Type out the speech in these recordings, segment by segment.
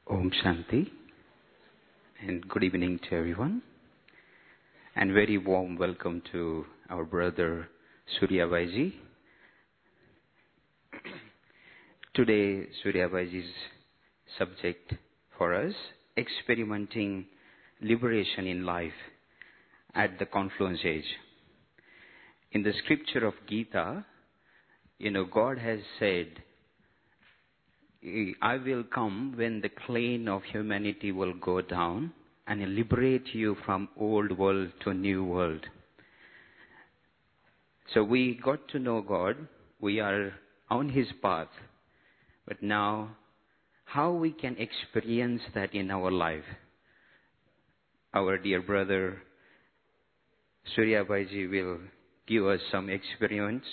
Om Shanti and good evening to everyone and very warm welcome to our brother Surya Bhaiji. Today Surya Bhaiji's subject for us, experimenting liberation in life at the confluence age. In the scripture of Gita, God has said, I will come when the plane of humanity will go down and liberate you from old world to new world. So we got to know God. We are on His path. But now, how we can experience that in our life? Our dear brother Surya Bhaiji will give us some experience.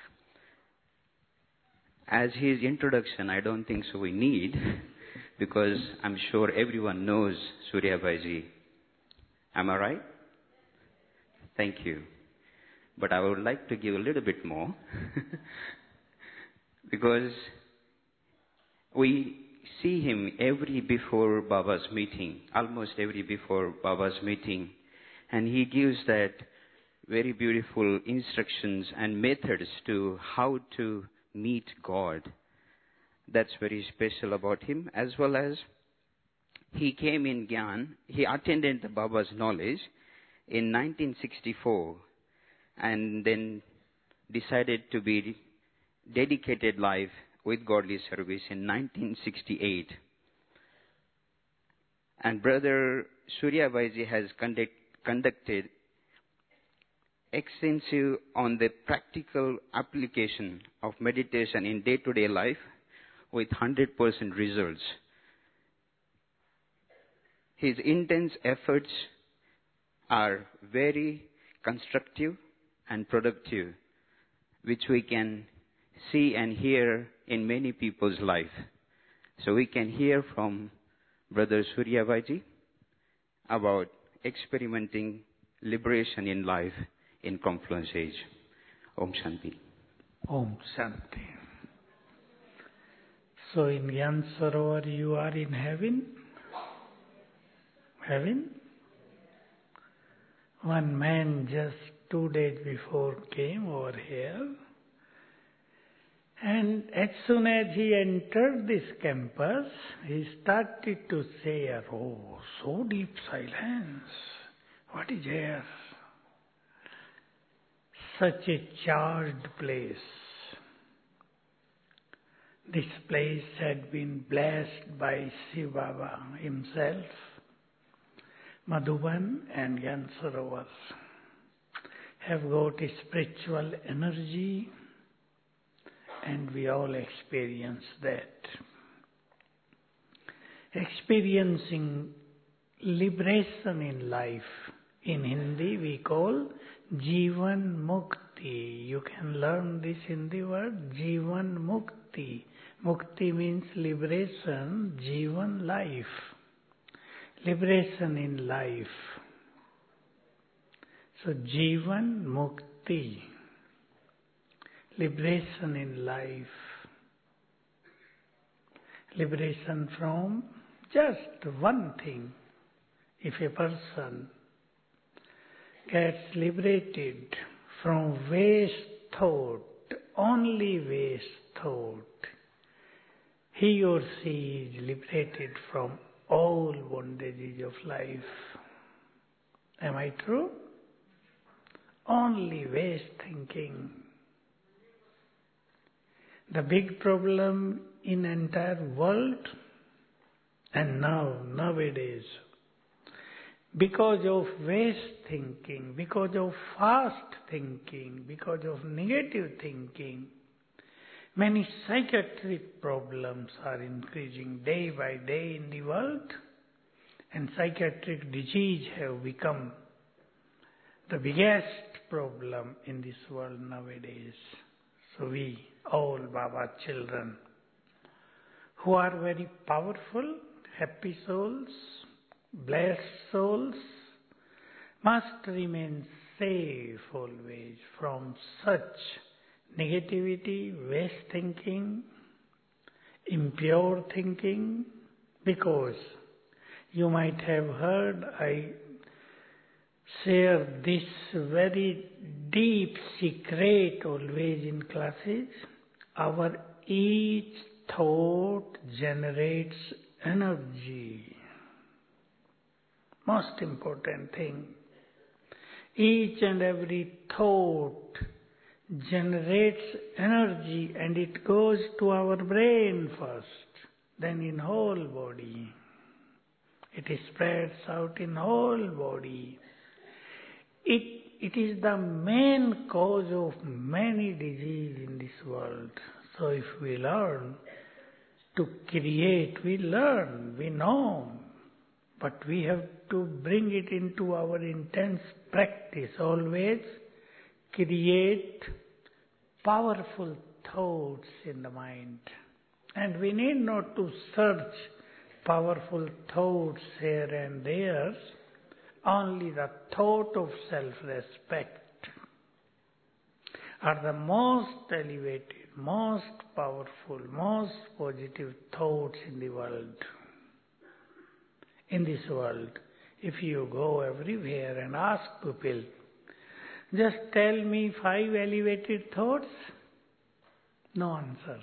As his introduction, I don't think so we need, because I'm sure everyone knows Surya Bhaiji. Am I right? Thank you. But I would like to give a little bit more, because we see him every before Baba's meeting, almost every before Baba's meeting, and he gives that very beautiful instructions and methods to how to meet God. That's very special about him, as well as he came in Gyan. He attended the Baba's knowledge in 1964 and then decided to be dedicated life with godly service in 1968. And Brother Surya Bhaiji has conducted extensive on the practical application of meditation in day-to-day life with 100% results. His intense efforts are very constructive and productive, which we can see and hear in many people's life. So we can hear from Brother Surya Bhaiji about experimenting liberation in life in confluence age. Om Shanti. Om Shanti. So in Gyan Sarovar you are in heaven? Heaven? One man just 2 days before came over here, and as soon as he entered this campus, he started to say, oh, so deep silence. What is here? Such a charged place. This place had been blessed by Shiv Baba himself. Madhuban and Gyan Sarovar have got a spiritual energy, and we all experience that. Experiencing liberation in life. In Hindi we call Jivan Mukti. You can learn this Hindi word, Jivan Mukti. Mukti means liberation, Jivan life. Liberation in life. So Jivan Mukti. Liberation in life. Liberation from just one thing. If a person gets liberated from waste thought, only waste thought, he or she is liberated from all bondages of life. Am I true? Only waste thinking. The big problem in entire world, and nowadays, because of waste thinking, because of fast thinking, because of negative thinking, many psychiatric problems are increasing day by day in the world, and psychiatric disease have become the biggest problem in this world nowadays. So we, all Baba children, who are very powerful, happy souls, blessed souls, must remain safe always from such negativity, waste thinking, impure thinking, Because you might have heard I share this very deep secret always in classes. Our each thought generates energy. Most important thing. Each and every thought generates energy and it goes to our brain first, then in whole body. It spreads out in whole body. It is the main cause of many diseases in this world. So if we learn to create, we learn, we know, but we have to bring it into our intense practice. Always create powerful thoughts in the mind. And we need not to search powerful thoughts here and there. Only the thought of self-respect are the most elevated, most powerful, most positive thoughts in the world. In this world, if you go everywhere and ask people, just tell me 5 elevated thoughts, no answers.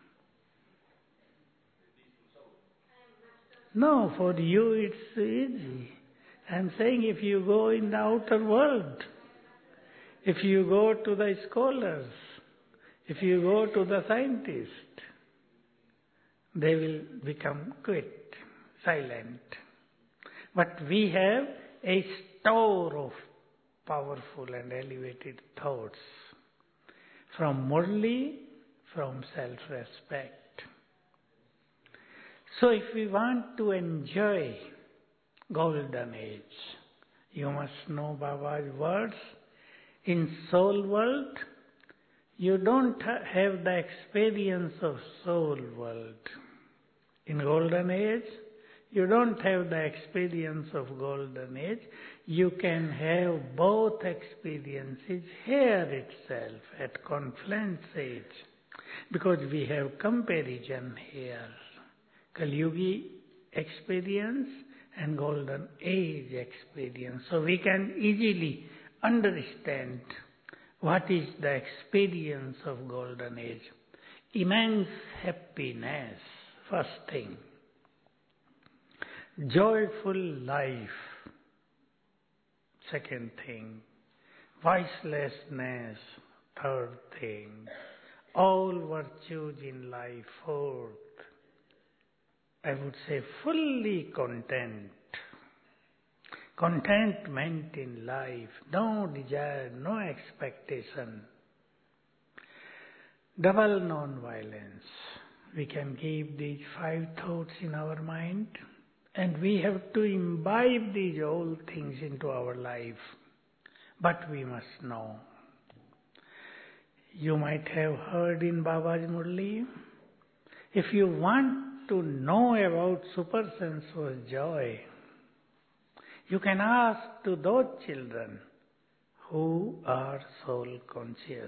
No, for you it's easy. I'm saying if you go in the outer world, if you go to the scholars, if you go to the scientists, they will become quiet, silent. But we have a store of powerful and elevated thoughts from Murli, from self-respect. So if we want to enjoy golden age, you must know Baba's words. In soul world, you don't have the experience of soul world. In golden age, you don't have the experience of golden age. You can have both experiences here itself at confluence age, because we have comparison here. Kali-yugi experience and golden age experience. So we can easily understand what is the experience of golden age. Immense happiness, first thing. Joyful life, second thing. Vicelessness, third thing. All virtues in life, fourth. I would say fully content. Contentment in life, no desire, no expectation. Double non-violence. We can keep these 5 thoughts in our mind, and we have to imbibe these old things into our life. But we must know. You might have heard in Baba's Murli, if you want to know about supersensuous joy, you can ask to those children who are soul conscious.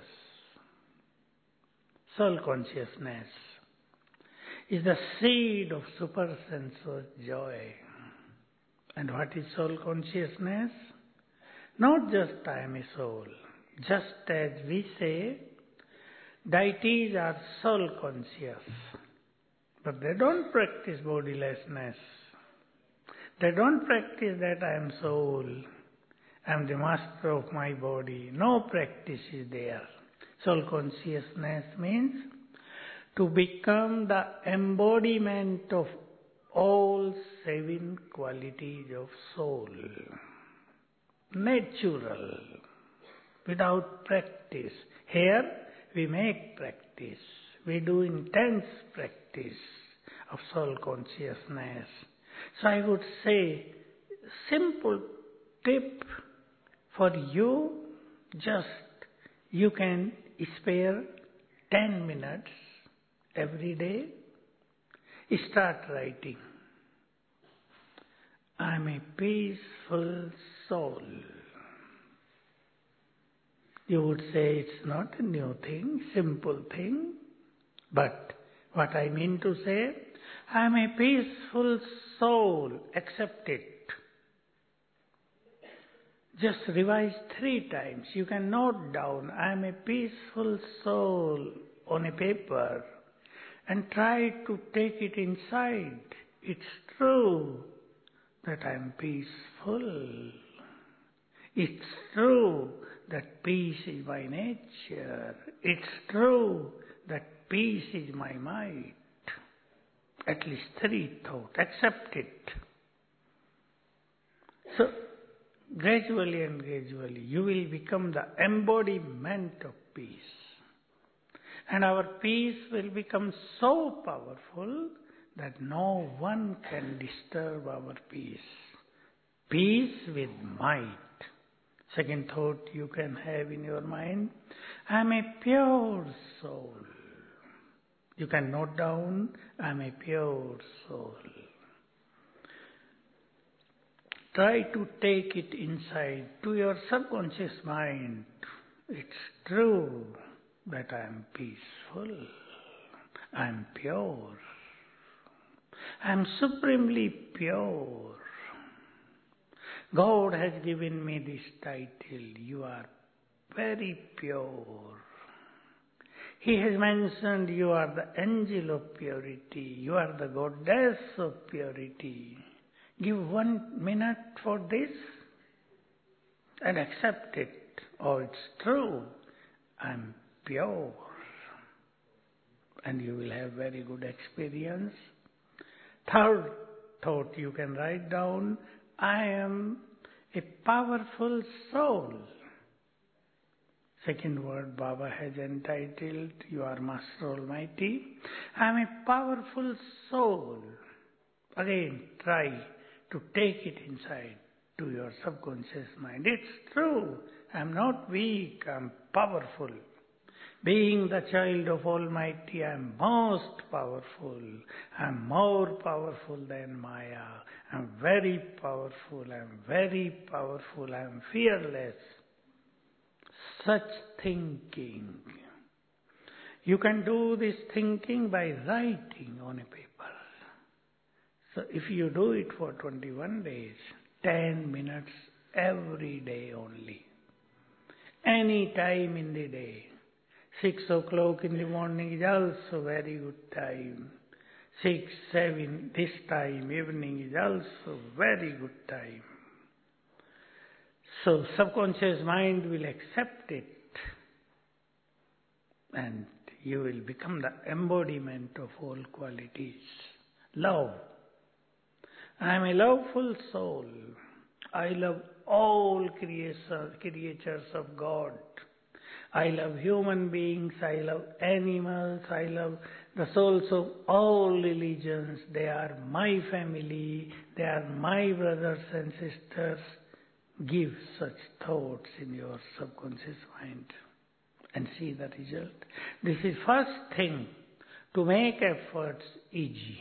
Soul consciousness is the seed of supersensuous joy. And what is soul consciousness? Not just I am a soul. Just as we say, deities are soul conscious, but they don't practice bodilessness. They don't practice that I am soul, I am the master of my body. No practice is there. Soul consciousness means to become the embodiment of all 7 qualities of soul. Natural, without practice. Here we make practice. We do intense practice of soul consciousness. So I would say, simple tip for you, just you can spare 10 minutes every day. Start writing. I am a peaceful soul. You would say it's not a new thing, simple thing. But what I mean to say, I am a peaceful soul. Accept it. Just revise 3 times. You can note down, I am a peaceful soul on a paper and try to take it inside. It's true that I am peaceful. It's true that peace is my nature. It's true that peace is my might. At least 3 thoughts. Accept it. So, gradually and gradually, you will become the embodiment of peace. And our peace will become so powerful that no one can disturb our peace. Peace with might. Second thought you can have in your mind, I am a pure soul. You can note down, I am a pure soul. Try to take it inside to your subconscious mind. It's true that I am peaceful. I am pure. I am supremely pure. God has given me this title, you are very pure. He has mentioned you are the angel of purity, you are the goddess of purity. Give 1 minute for this and accept it. Oh, it's true, I am pure. And you will have very good experience. Third thought you can write down, I am a powerful soul. Second word Baba has entitled, you are Master Almighty. I am a powerful soul. Again, try to take it inside to your subconscious mind. It's true. I am not weak, I am powerful. Being the child of Almighty, I am most powerful. I am more powerful than Maya. I am very powerful. I am very powerful. I am fearless. Such thinking. You can do this thinking by writing on a paper. So if you do it for 21 days, 10 minutes every day only. Any time in the day. 6 o'clock in the morning is also very good time. 6, 7, this time, evening is also very good time. So subconscious mind will accept it and you will become the embodiment of all qualities. Love. I am a loveful soul. I love all creatures of God. I love human beings, I love animals, I love the souls of all religions. They are my family, they are my brothers and sisters. Give such thoughts in your subconscious mind and see the result. This is first thing to make efforts easy.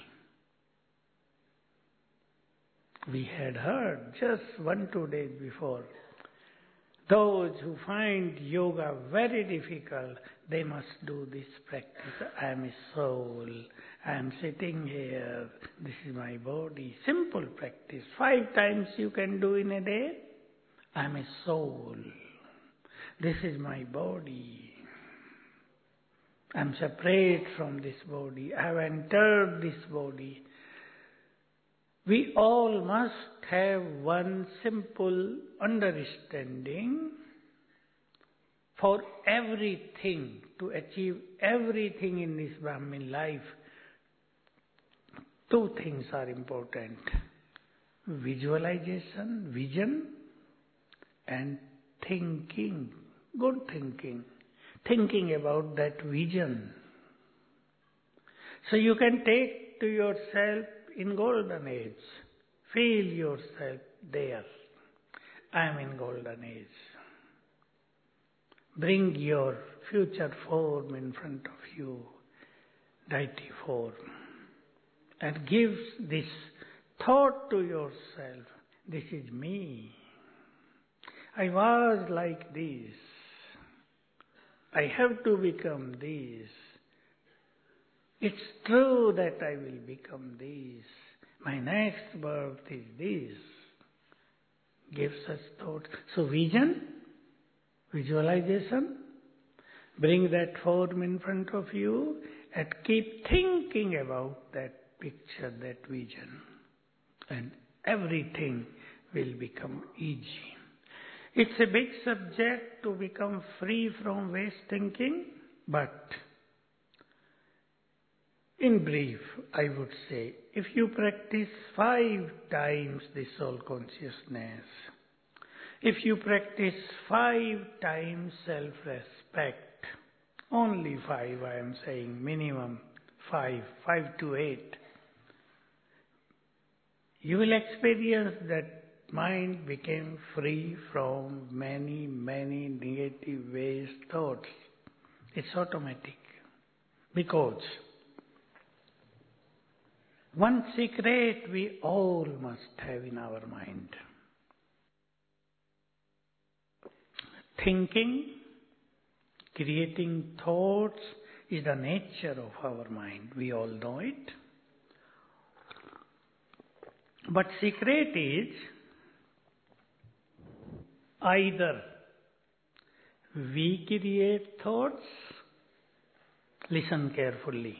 We had heard just 1-2 days before, those who find yoga very difficult, they must do this practice. I am a soul. I am sitting here. This is my body. Simple practice. 5 times you can do in a day. I am a soul. This is my body. I am separate from this body. I have entered this body. We all must have one simple understanding. For everything, to achieve everything in this Brahmin life, 2 things are important. Visualization, vision, and thinking, good thinking. Thinking about that vision. So you can take to yourself in golden age. Feel yourself there. I am in golden age. Bring your future form in front of you, deity form, and give this thought to yourself. This is me. I was like this. I have to become this. It's true that I will become this. My next birth is this. Give such thoughts. So vision, visualization, bring that form in front of you and keep thinking about that picture, that vision. And everything will become easy. It's a big subject to become free from waste thinking, but in brief, I would say, if you practice 5 times the soul consciousness, if you practice 5 times self-respect, only 5 I am saying, minimum 5 to 8, you will experience that mind became free from many negative waste thoughts. It's automatic. Because one secret we all must have in our mind. Thinking, creating thoughts is the nature of our mind. We all know it. But secret is either we create thoughts, listen carefully.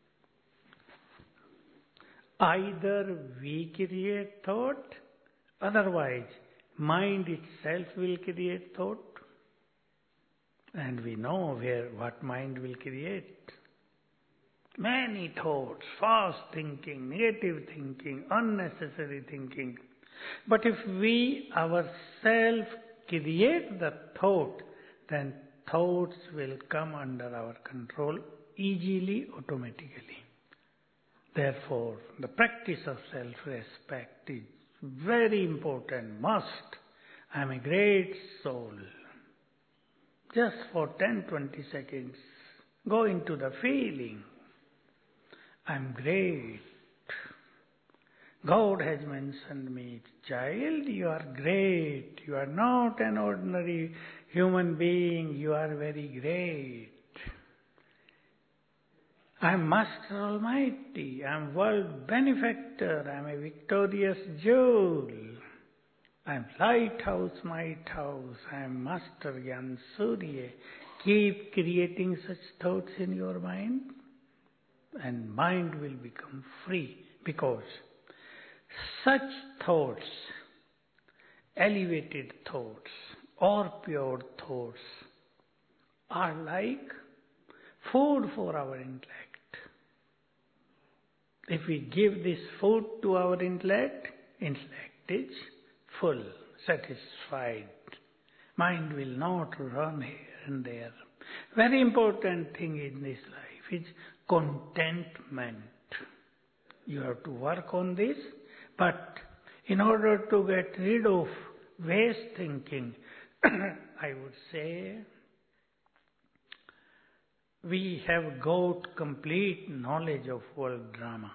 Either we create thought, otherwise mind itself will create thought. And we know what mind will create. Many thoughts, fast thinking, negative thinking, unnecessary thinking. But if we ourselves create the thought, then thoughts will come under our control easily, automatically. Therefore, the practice of self-respect is very important, must. I am a great soul. Just for 10-20 seconds, go into the feeling. I am great. God has mentioned me, child, you are great. You are not an ordinary human being. You are very great. I am Master Almighty. I am world benefactor. I am a victorious jewel. I am lighthouse, might house. I am Master Gyan Surya. Keep creating such thoughts in your mind, and mind will become free, because such thoughts, elevated thoughts or pure thoughts, are like food for our intellect. If we give this food to our intellect is full, satisfied. Mind will not run here and there. Very important thing in this life is contentment. You have to work on this, but in order to get rid of waste thinking, I would say, we have got complete knowledge of world drama.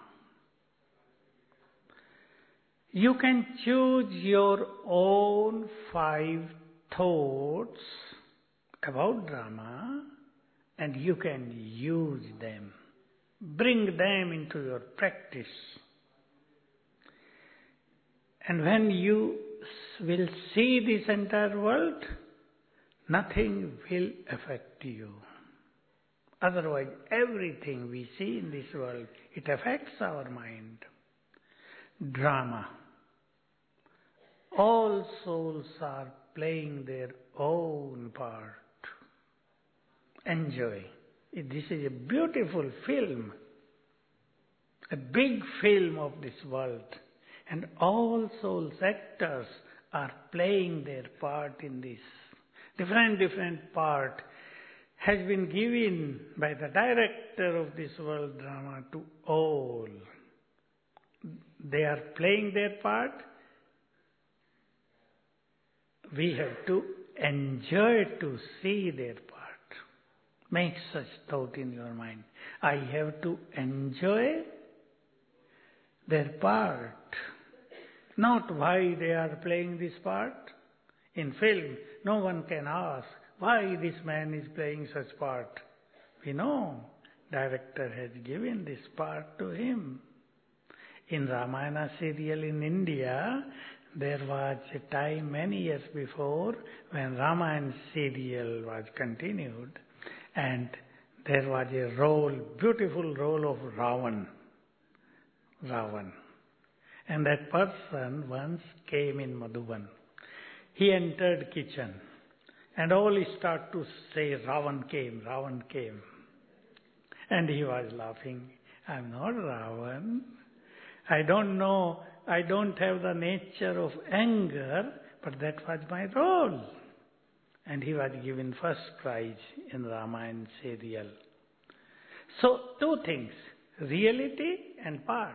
You can choose your own 5 thoughts about drama, and you can use them. Bring them into your practice. And when you will see this entire world, nothing will affect you. Otherwise, everything we see in this world, it affects our mind. Drama. All souls are playing their own part. Enjoy. This is a beautiful film, a big film of this world. And all souls, actors, are playing their part in this. Different part has been given by the director of this world drama to all. They are playing their part. We have to enjoy to see their part. Make such thought in your mind. I have to enjoy their part. Not why they are playing this part. In film, no one can ask why this man is playing such part. We know director has given this part to him. In Ramayana serial in India, there was a time many years before when Ramayana serial was continued, and there was a role, beautiful role of Ravan. And that person once came in Madhuban. He entered kitchen and all start to say, Ravan came. And he was laughing. I'm not Ravan. I don't know, I don't have the nature of anger, but that was my role. And he was given first prize in Ramayana serial. So, two things, reality and part.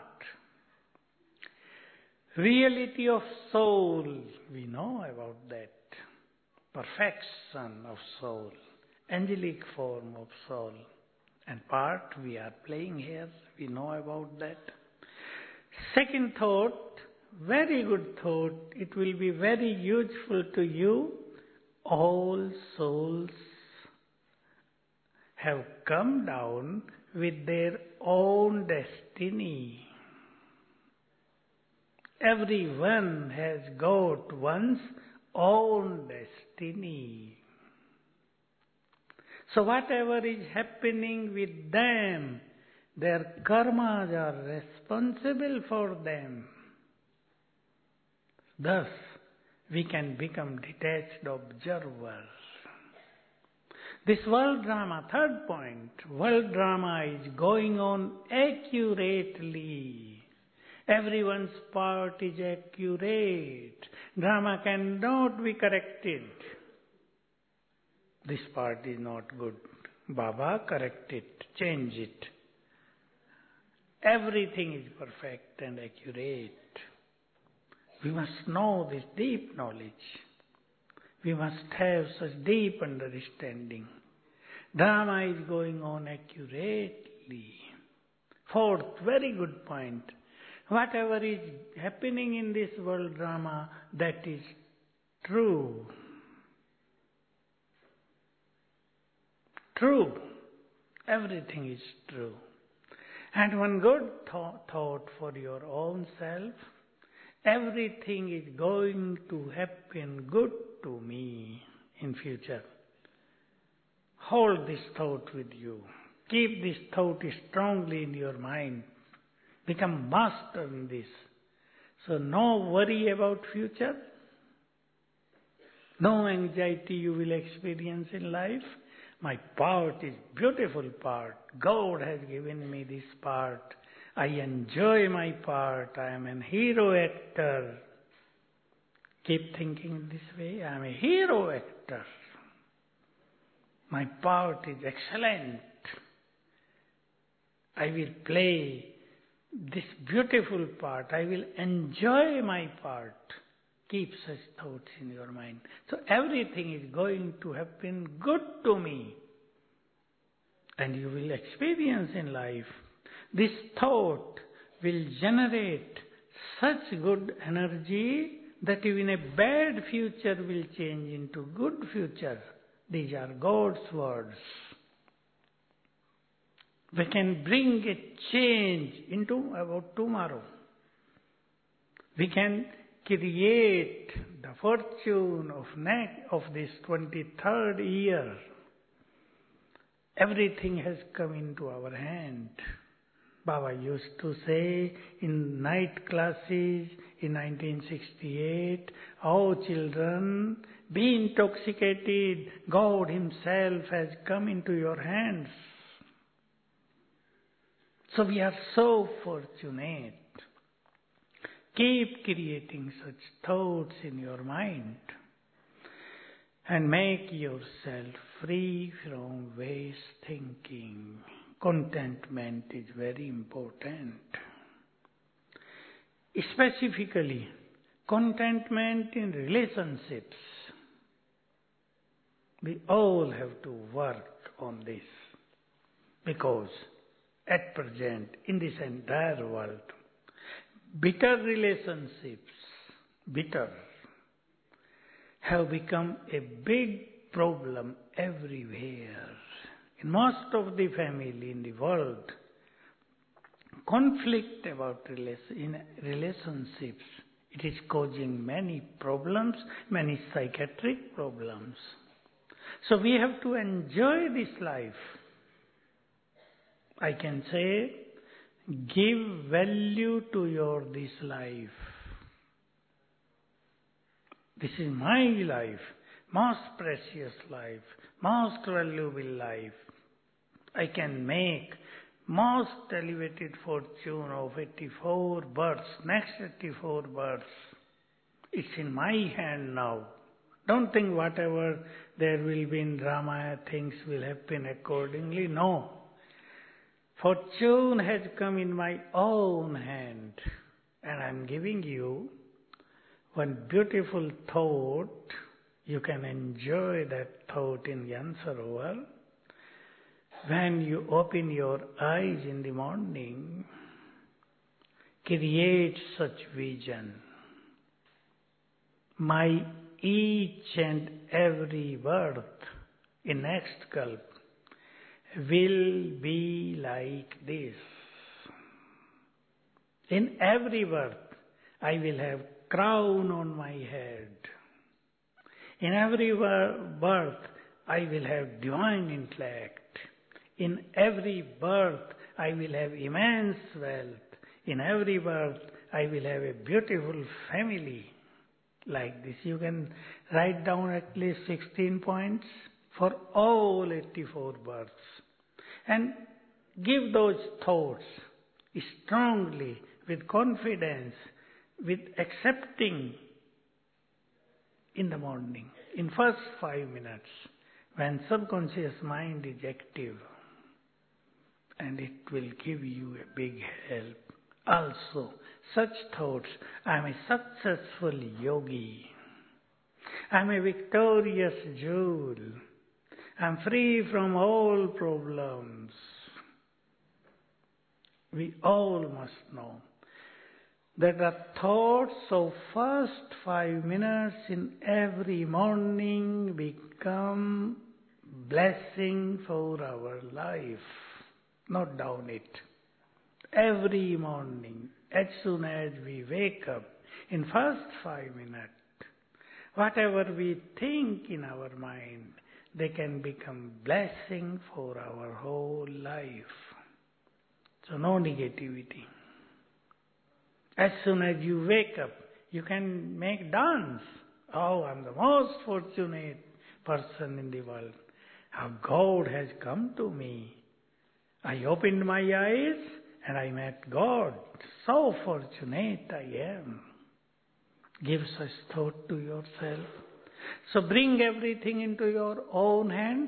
Reality of soul, we know about that. Perfection of soul, angelic form of soul. And part we are playing here, we know about that. Second thought, very good thought, it will be very useful to you. All souls have come down with their own destiny. Everyone has got one's own destiny. So whatever is happening with them, their karmas are responsible for them. Thus, we can become detached observers. This world drama, third point, world drama is going on accurately. Everyone's part is accurate. Drama cannot be corrected. This part is not good. Baba, correct it, change it. Everything is perfect and accurate. We must know this deep knowledge. We must have such deep understanding. Drama is going on accurately. Fourth, very good point. Whatever is happening in this world drama, that is true. True. Everything is true. And one good thought for your own self, everything is going to happen good to me in future. Hold this thought with you. Keep this thought strongly in your mind. Become master in this. So no worry about future. No anxiety you will experience in life. My part is beautiful part. God has given me this part. I enjoy my part. I am a hero actor. Keep thinking this way. I am a hero actor. My part is excellent. I will play this beautiful part. I will enjoy my part. Keep such thoughts in your mind. So everything is going to happen good to me. And you will experience in life. This thought will generate such good energy that even a bad future will change into good future. These are God's words. We can bring a change into about tomorrow. We can create the fortune of this 23rd year. Everything has come into our hand. Baba used to say in night classes in 1968, "Oh children, be intoxicated. God Himself has come into your hands." So we are so fortunate. Keep creating such thoughts in your mind and make yourself free from waste thinking. Contentment is very important. Specifically, contentment in relationships. We all have to work on this because at present, in this entire world, bitter relationships, have become a big problem everywhere. In most of the family in the world, conflict about in relationships, it is causing many problems, many psychiatric problems. So we have to enjoy this life. I can say, give value to this life. This is my life, most precious life, most valuable life. I can make most elevated fortune of 84 births, next 84 births. It's in my hand now. Don't think whatever there will be in drama, things will happen accordingly. No. Fortune has come in my own hand, and I'm giving you one beautiful thought. You can enjoy that thought in Gyan Sarovar. When you open your eyes in the morning, create such vision. My each and every birth in next kalp will be like this. In every birth, I will have crown on my head. In every birth, I will have divine intellect. In every birth, I will have immense wealth. In every birth, I will have a beautiful family. Like this, you can write down at least 16 points for all 84 births. And give those thoughts strongly, with confidence, with accepting in the morning, in first 5 minutes, when subconscious mind is active. And it will give you a big help. Also, such thoughts, I am a successful yogi. I am a victorious jewel. I am free from all problems. We all must know that the thoughts of first 5 minutes in every morning become blessing for our life. Note down it. Every morning, as soon as we wake up, in first 5 minutes, whatever we think in our mind, they can become blessing for our whole life. So no negativity. As soon as you wake up, you can make dance. Oh, I'm the most fortunate person in the world. How God has come to me. I opened my eyes and I met God. So fortunate I am. Give such thought to yourself. So bring everything into your own hands.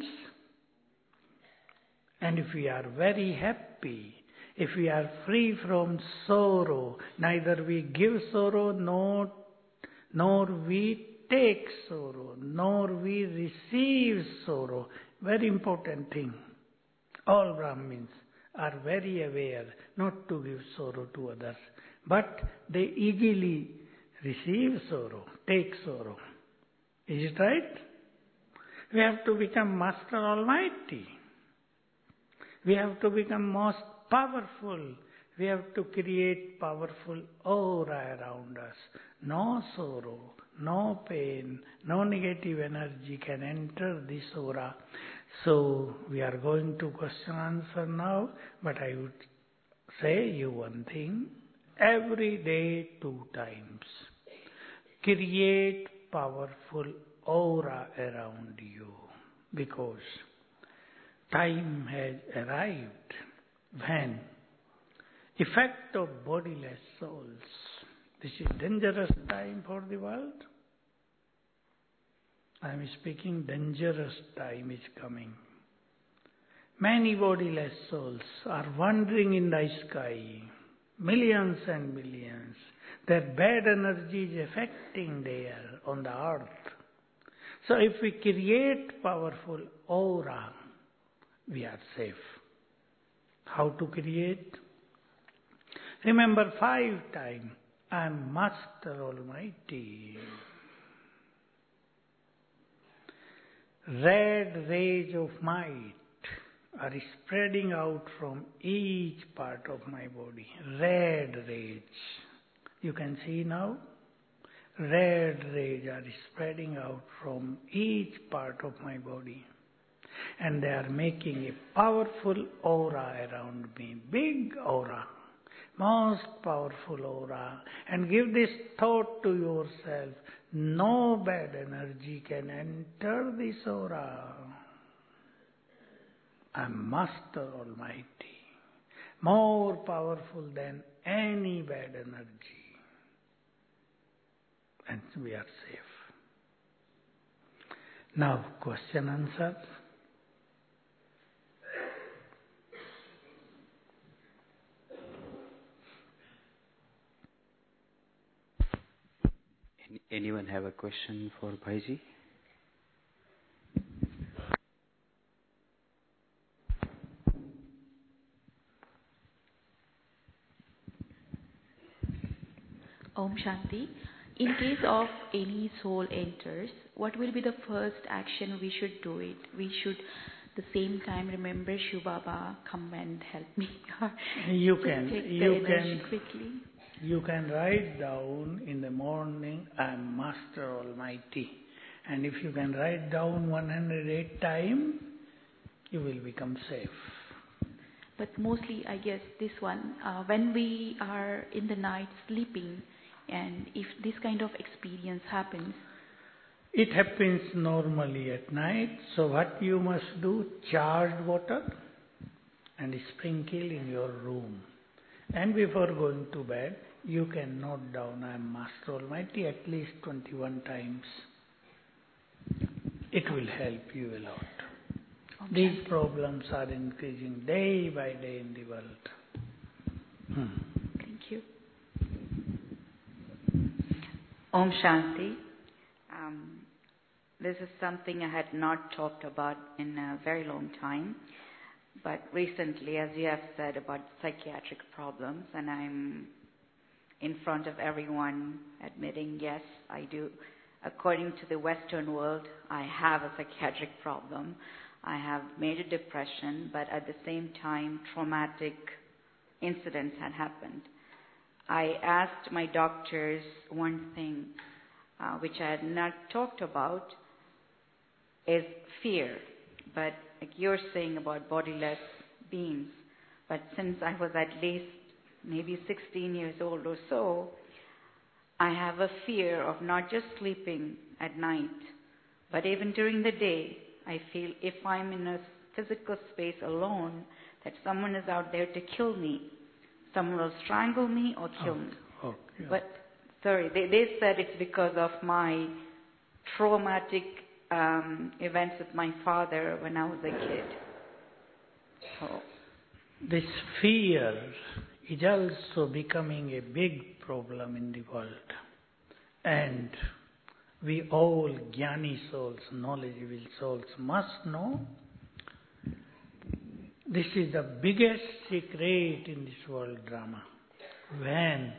And if we are very happy, if we are free from sorrow, neither we give sorrow nor we take sorrow, nor we receive sorrow. Very important thing. All Brahmins are very aware not to give sorrow to others, but they easily receive sorrow, take sorrow. Is it right? We have to become Master Almighty. We have to become most powerful. We have to create powerful aura around us. No sorrow, no pain, no negative energy can enter this aura. So we are going to question answer now, but I would say you one thing. Every day 2 times. Create powerful aura around you, because time has arrived when effect of bodiless souls. This is dangerous time for the world. I am speaking dangerous time is coming. Many bodiless souls are wandering in the sky, millions and millions. Their bad energy is affecting there on the earth. So if we create powerful aura, we are safe. How to create? Remember 5 times, I am Master Almighty. Red rays of might are spreading out from each part of my body. Red rays. You can see now? Red rays are spreading out from each part of my body. And they are making a powerful aura around me. Big aura. Most powerful aura. And give this thought to yourself. No bad energy can enter this aura. I am Master Almighty. More powerful than any bad energy. And we are safe. Now, question answer. Anyone have a question for Bhaiji? Om Shanti. In case of any soul enters, what will be the first action we should do it? We should the same time remember Shiv Baba, come and help me. You can write down in the morning, I am Master Almighty. And if you can write down 108 times, you will become safe. But mostly, I guess, this one, when we are in the night sleeping, and if this kind of experience happens. It happens normally at night. So what you must do, charged water and sprinkle in your room. And before going to bed, you can note down, I am Master Almighty at least 21 times. It will help you a lot. Okay. These problems are increasing day by day in the world. Thank you. Om Shanti. This is something I had not talked about in a very long time. But recently, as you have said about psychiatric problems, and I'm in front of everyone admitting, yes, I do. According to the Western world, I have a psychiatric problem. I have major depression, but at the same time, traumatic incidents had happened. I asked my doctors one thing, which I had not talked about, is fear. But like you're saying about bodiless beings, but since I was at least maybe 16 years old or so, I have a fear of not just sleeping at night, but even during the day. I feel if I'm in a physical space alone, that someone is out there to kill me. Someone will strangle me or kill me. Yeah. But, sorry, they said it's because of my traumatic events with my father when I was a kid. So. This fear is also becoming a big problem in the world. And we all Jnani souls, knowledgeable souls must know this is the biggest secret in this world drama. When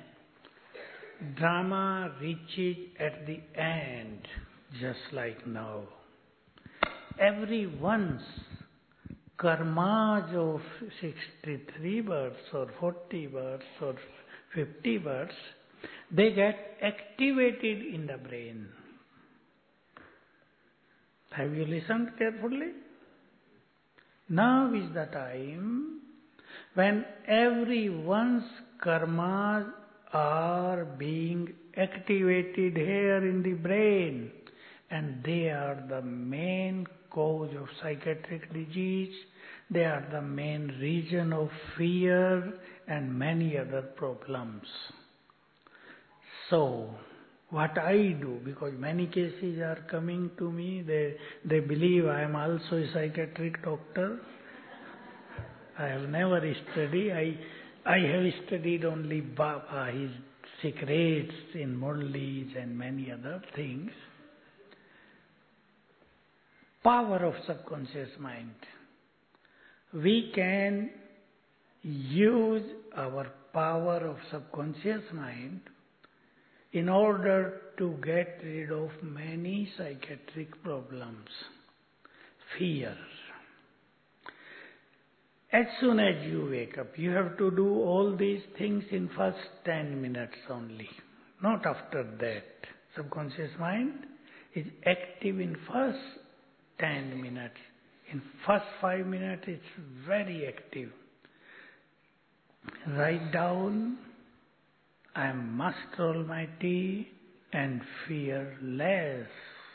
drama reaches at the end, just like now, everyone's karmas of 63 births or 40 births or 50 births, they get activated in the brain. Have you listened carefully? Now is the time when everyone's karmas are being activated here in the brain, and they are the main cause of psychiatric disease, they are the main reason of fear and many other problems. So, what I do, because many cases are coming to me, they believe I am also a psychiatric doctor. I have never studied. I have studied only Baba, his secrets in Murlis and many other things. Power of subconscious mind. We can use our power of subconscious mind in order to get rid of many psychiatric problems. Fear. As soon as you wake up, you have to do all these things in first 10 minutes only, not after that. Subconscious mind is active in first 10 minutes. In first 5 minutes, it's very active. Write down, I am Master Almighty and fearless.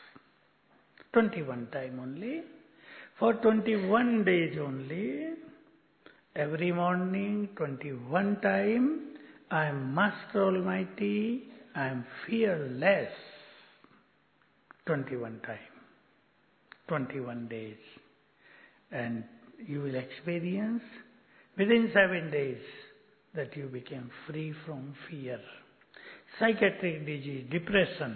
21 times only. For 21 days only. Every morning, 21 times, I am Master Almighty, I am fearless. 21 times. 21 days. And you will experience within 7 days that you became free from fear. Psychiatric disease, depression.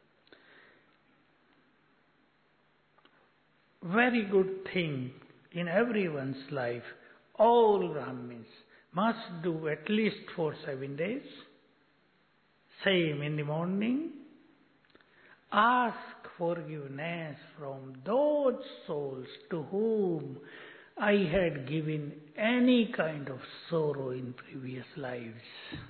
Very good thing in everyone's life. All Brahmins must do at least for 7 days. Same in the morning. Ask forgiveness from those souls to whom I had given any kind of sorrow in previous lives.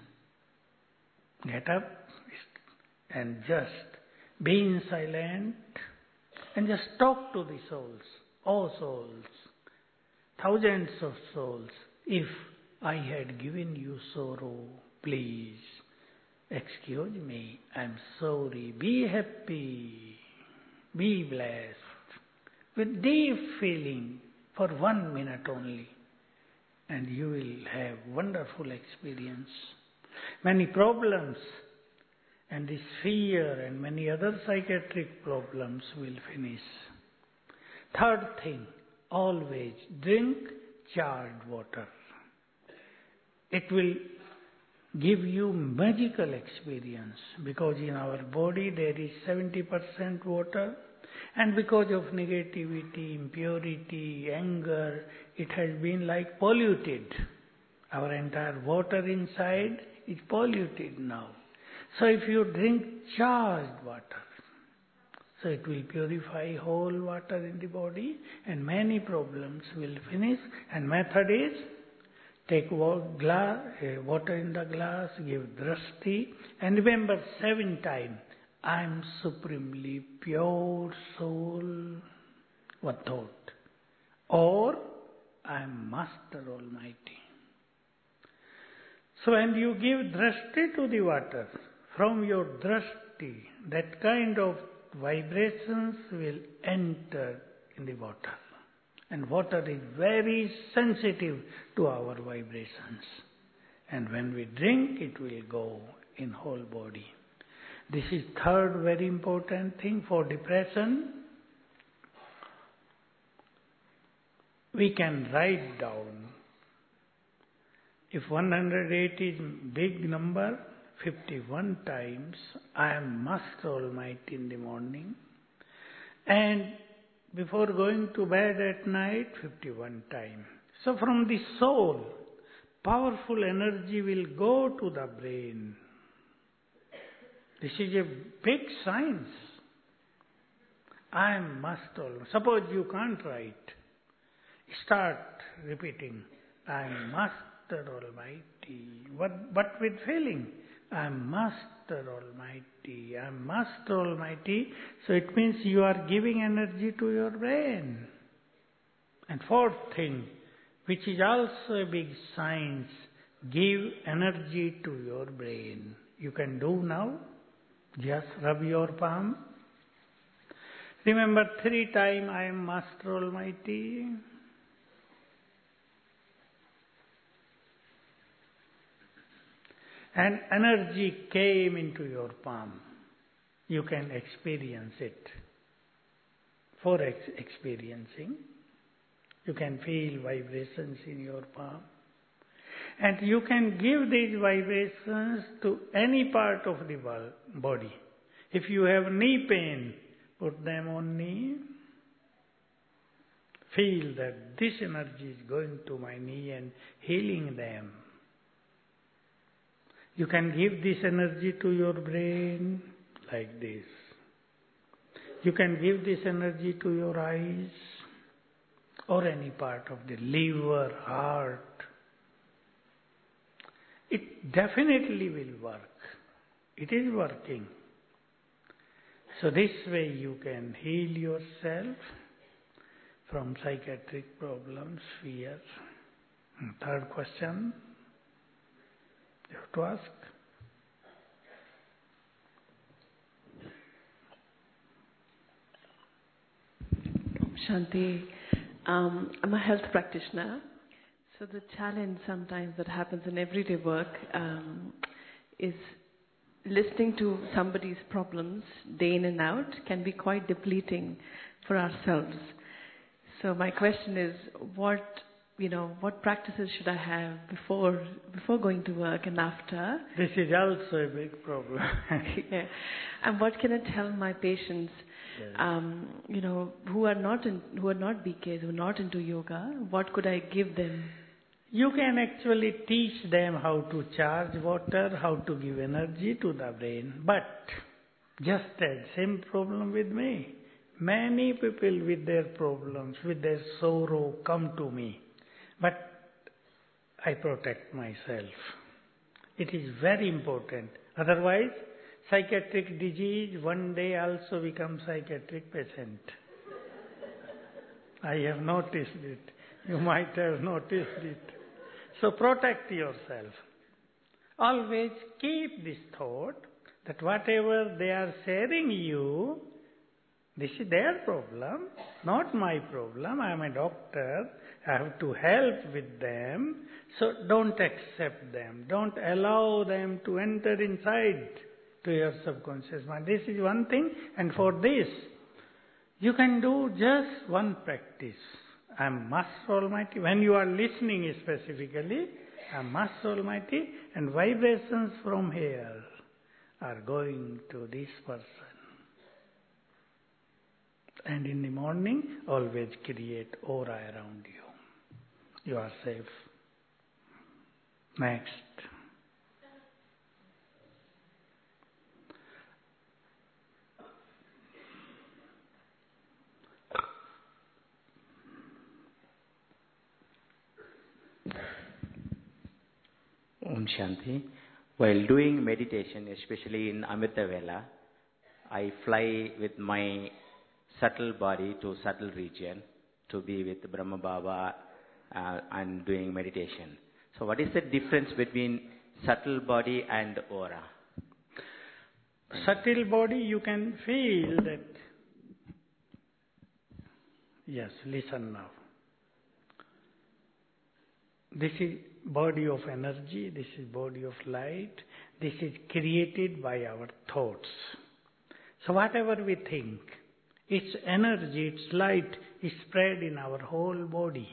Get up and just be in silent and just talk to the souls. Oh souls, thousands of souls, if I had given you sorrow, please excuse me, I'm sorry, be happy, be blessed. With deep feeling for 1 minute only, and you will have wonderful experience. Many problems and this fear and many other psychiatric problems will finish. Third thing, always drink charred water. It will give you magical experience because in our body there is 70% water, and because of negativity, impurity, anger, it has been like polluted. Our entire water inside is polluted now. So if you drink charged water, so it will purify whole water in the body and many problems will finish. And method is, take water in the glass, give drashti, and remember 7 times, I am supremely pure soul, what thought? Or I am Master Almighty. So when you give drashti to the water, from your drashti, that kind of vibrations will enter in the water. And water is very sensitive to our vibrations. And when we drink, it will go in whole body. This is third very important thing for depression. We can write down. If 108 is big number, 51 times I am Master Almighty in the morning. And before going to bed at night, 51 times. So from the soul, powerful energy will go to the brain. This is a big science. I am Master Almighty. Suppose you can't write. Start repeating, I am Master Almighty. But with feeling, I am Master Almighty. I am Master Almighty. So it means you are giving energy to your brain. And fourth thing, which is also a big science, give energy to your brain. You can do now. Just rub your palm. Remember 3 times, I am Master Almighty. And energy came into your palm. You can experience it. For experiencing, you can feel vibrations in your palm. And you can give these vibrations to any part of the body. If you have knee pain, put them on knee. Feel that this energy is going to my knee and healing them. You can give this energy to your brain like this. You can give this energy to your eyes or any part of the liver, heart, it definitely will work. It is working. So this way you can heal yourself from psychiatric problems, fear. Third question you have to ask. Shanti, I'm a health practitioner. So the challenge sometimes that happens in everyday work is listening to somebody's problems day in and out can be quite depleting for ourselves. So my question is, what practices should I have before going to work and after? This is also a big problem. Yeah. And what can I tell my patients, who are not BKs, who are not into yoga? What could I give them? You can actually teach them how to charge water, how to give energy to the brain. But just that same problem with me. Many people with their problems, with their sorrow come to me. But I protect myself. It is very important. Otherwise, psychiatric disease one day also becomes psychiatric patient. I have noticed it. You might have noticed it. So protect yourself. Always keep this thought that whatever they are sharing you, this is their problem, not my problem. I am a doctor. I have to help with them. So don't accept them. Don't allow them to enter inside to your subconscious mind. This is one thing. And for this, you can do just one practice. I am Master Almighty. When you are listening specifically, I am Master Almighty, and vibrations from here are going to this person. And in the morning, always create aura around you. You are safe. Next. Om Shanti. While doing meditation, especially in Amrita Vela, I fly with my subtle body to subtle region to be with Brahma Baba and doing meditation. So what is the difference between subtle body and aura? Subtle body, you can feel that. Yes, listen now. This is body of energy, this is body of light, this is created by our thoughts. So whatever we think, its energy, its light is spread in our whole body.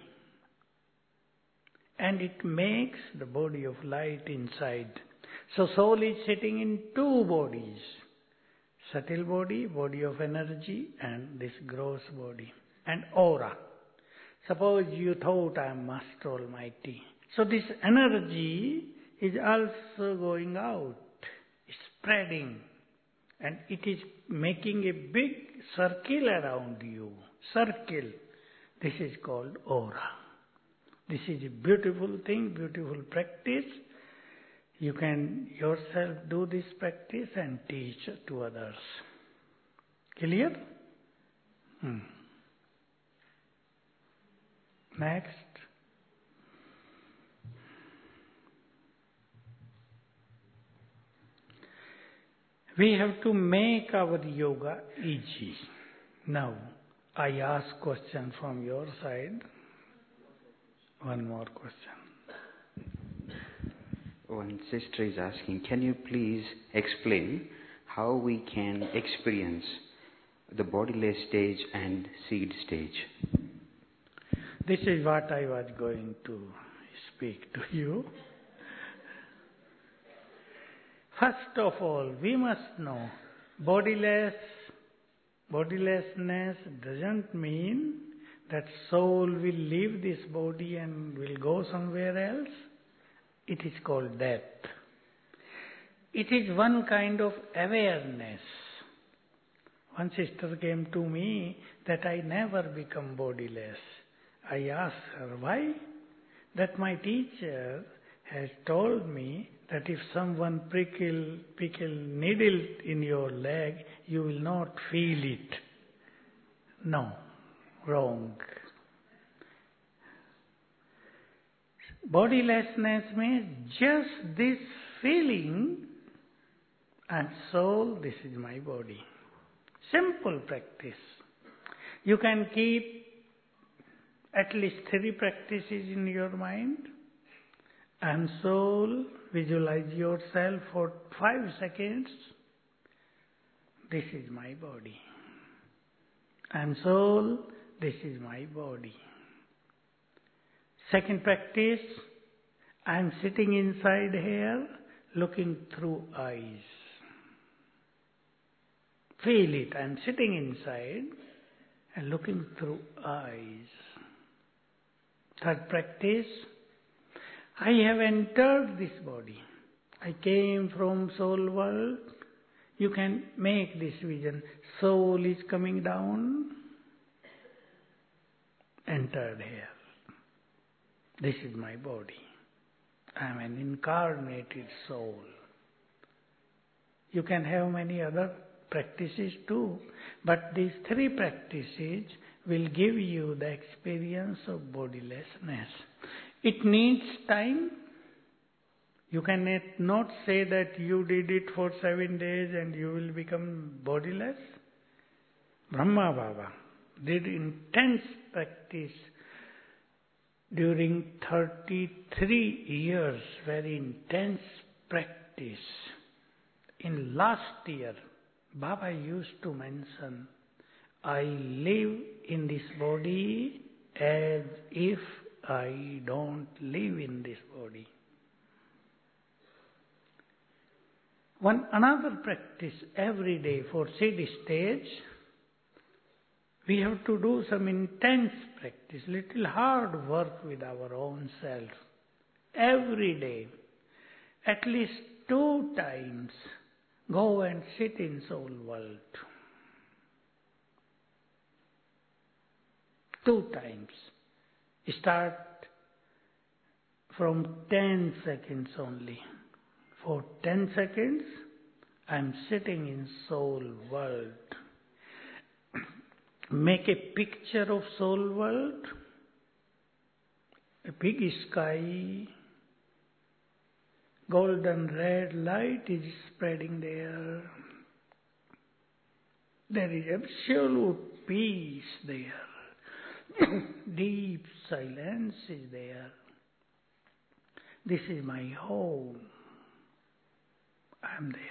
And it makes the body of light inside. So soul is sitting in two bodies. Subtle body, body of energy, and this gross body. And aura. Suppose you thought I am Master Almighty. So this energy is also going out, spreading. And it is making a big circle around you. Circle. This is called aura. This is a beautiful thing, beautiful practice. You can yourself do this practice and teach to others. Clear? Next. We have to make our yoga easy. Now, I ask question from your side. One more question. One sister is asking, can you please explain how we can experience the bodiless stage and seed stage? This is what I was going to speak to you. First of all, we must know bodilessness doesn't mean that soul will leave this body and will go somewhere else. It is called death. It is one kind of awareness. One sister came to me that I never become bodiless. I asked her, why? That my teacher has told me that if someone prickle needle in your leg, you will not feel it. No, wrong. Bodilessness means just this feeling and soul, this is my body. Simple practice. You can keep at least 3 practices in your mind. And soul, visualize yourself for 5 seconds. This is my body. And soul, this is my body. Second practice, I am sitting inside here, looking through eyes. Feel it, I am sitting inside and looking through eyes. Third practice, I have entered this body. I came from soul world. You can make this vision. Soul is coming down, entered here. This is my body. I am an incarnated soul. You can have many other practices too, but these 3 practices will give you the experience of bodilessness. It needs time. You cannot say that you did it for 7 days and you will become bodiless. Brahma Baba did intense practice during 33 years, very intense practice. In last year, Baba used to mention, I live in this body as if I don't live in this body. Another practice every day for seed stage, we have to do some intense practice, little hard work with our own self. Every day, at least 2 times, go and sit in soul world. 2 times. Start from 10 seconds only. For 10 seconds, I am sitting in soul world. Make a picture of soul world, a big sky, golden red light is spreading there. There is absolute peace there. Deep silence is there. This is my home. I am there.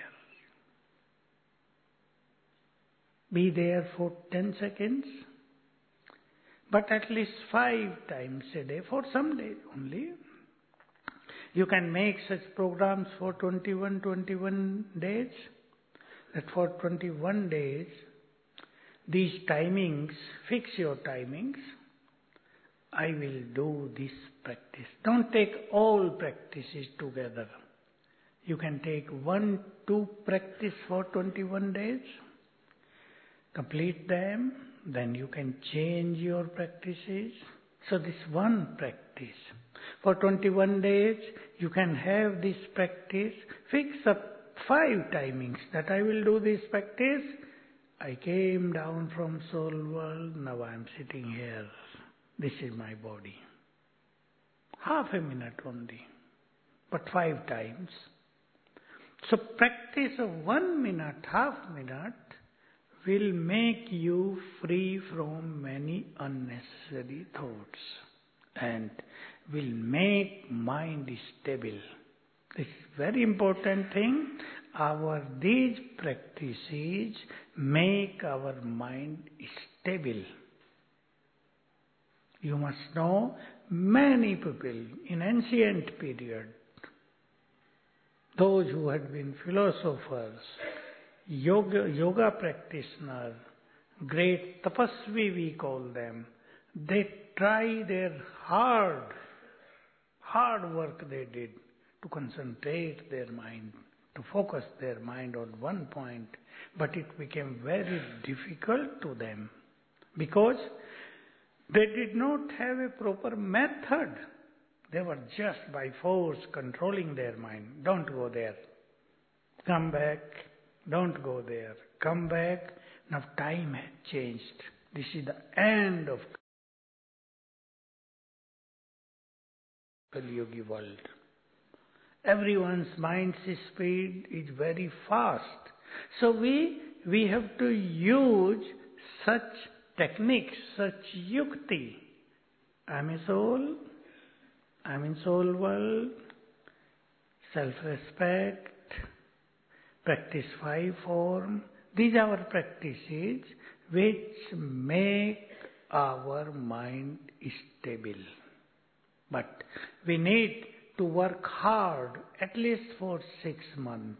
Be there for 10 seconds, but at least 5 times a day, for some days only. You can make such programs for 21 days, that for 21 days, these timings, fix your timings. I will do this practice. Don't take all practices together. You can take 1, 2 practice for 21 days. Complete them, then you can change your practices. So this one practice. For 21 days, you can have this practice. Fix up 5 timings that I will do this practice. I came down from soul world, now I am sitting here. This is my body. Half a minute only, but 5 times. So practice of 1 minute, half minute, will make you free from many unnecessary thoughts and will make mind stable. This is very important thing. These practices make our mind stable. You must know many people in ancient period, those who had been philosophers, yoga practitioners, great tapasvi we call them, they try their hard work they did to concentrate their mind, to focus their mind on one point, but it became very difficult to them because They did not have a proper method. They were just by force controlling their mind. Don't go there. Come back. Don't go there. Come back. Now time has changed. This is the end of Kali Yuga world. Everyone's mind's speed is very fast. So we have to use such techniques, such yukti. I'm a soul. I'm in soul world. Self-respect. Practice 5 form. These are our practices which make our mind stable. But we need to work hard at least for 6 months.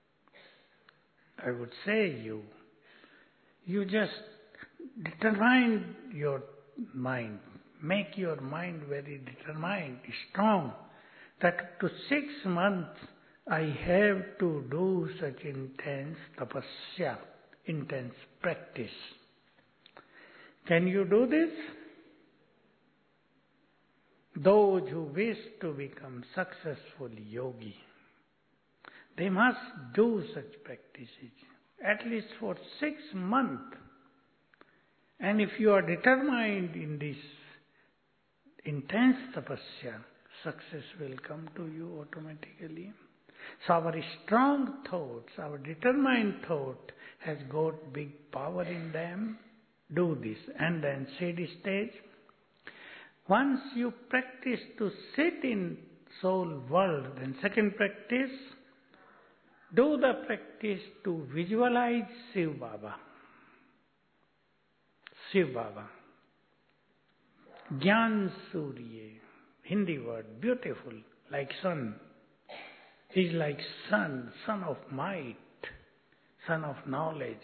I would say you just determine your mind. Make your mind very determined, strong. That to 6 months I have to do such intense tapasya, intense practice. Can you do this? Those who wish to become successful yogi, they must do such practices at least for 6 months. And if you are determined in this intense tapasya, success will come to you automatically. So our strong thoughts, our determined thought has got big power in them. Do this. And then steady stage. Once you practice to sit in soul world, then second practice, do the practice to visualize Shiv Baba. Shiv Baba. Gyan Surya. Hindi word, beautiful, like sun. He's like sun, sun of might, sun of knowledge.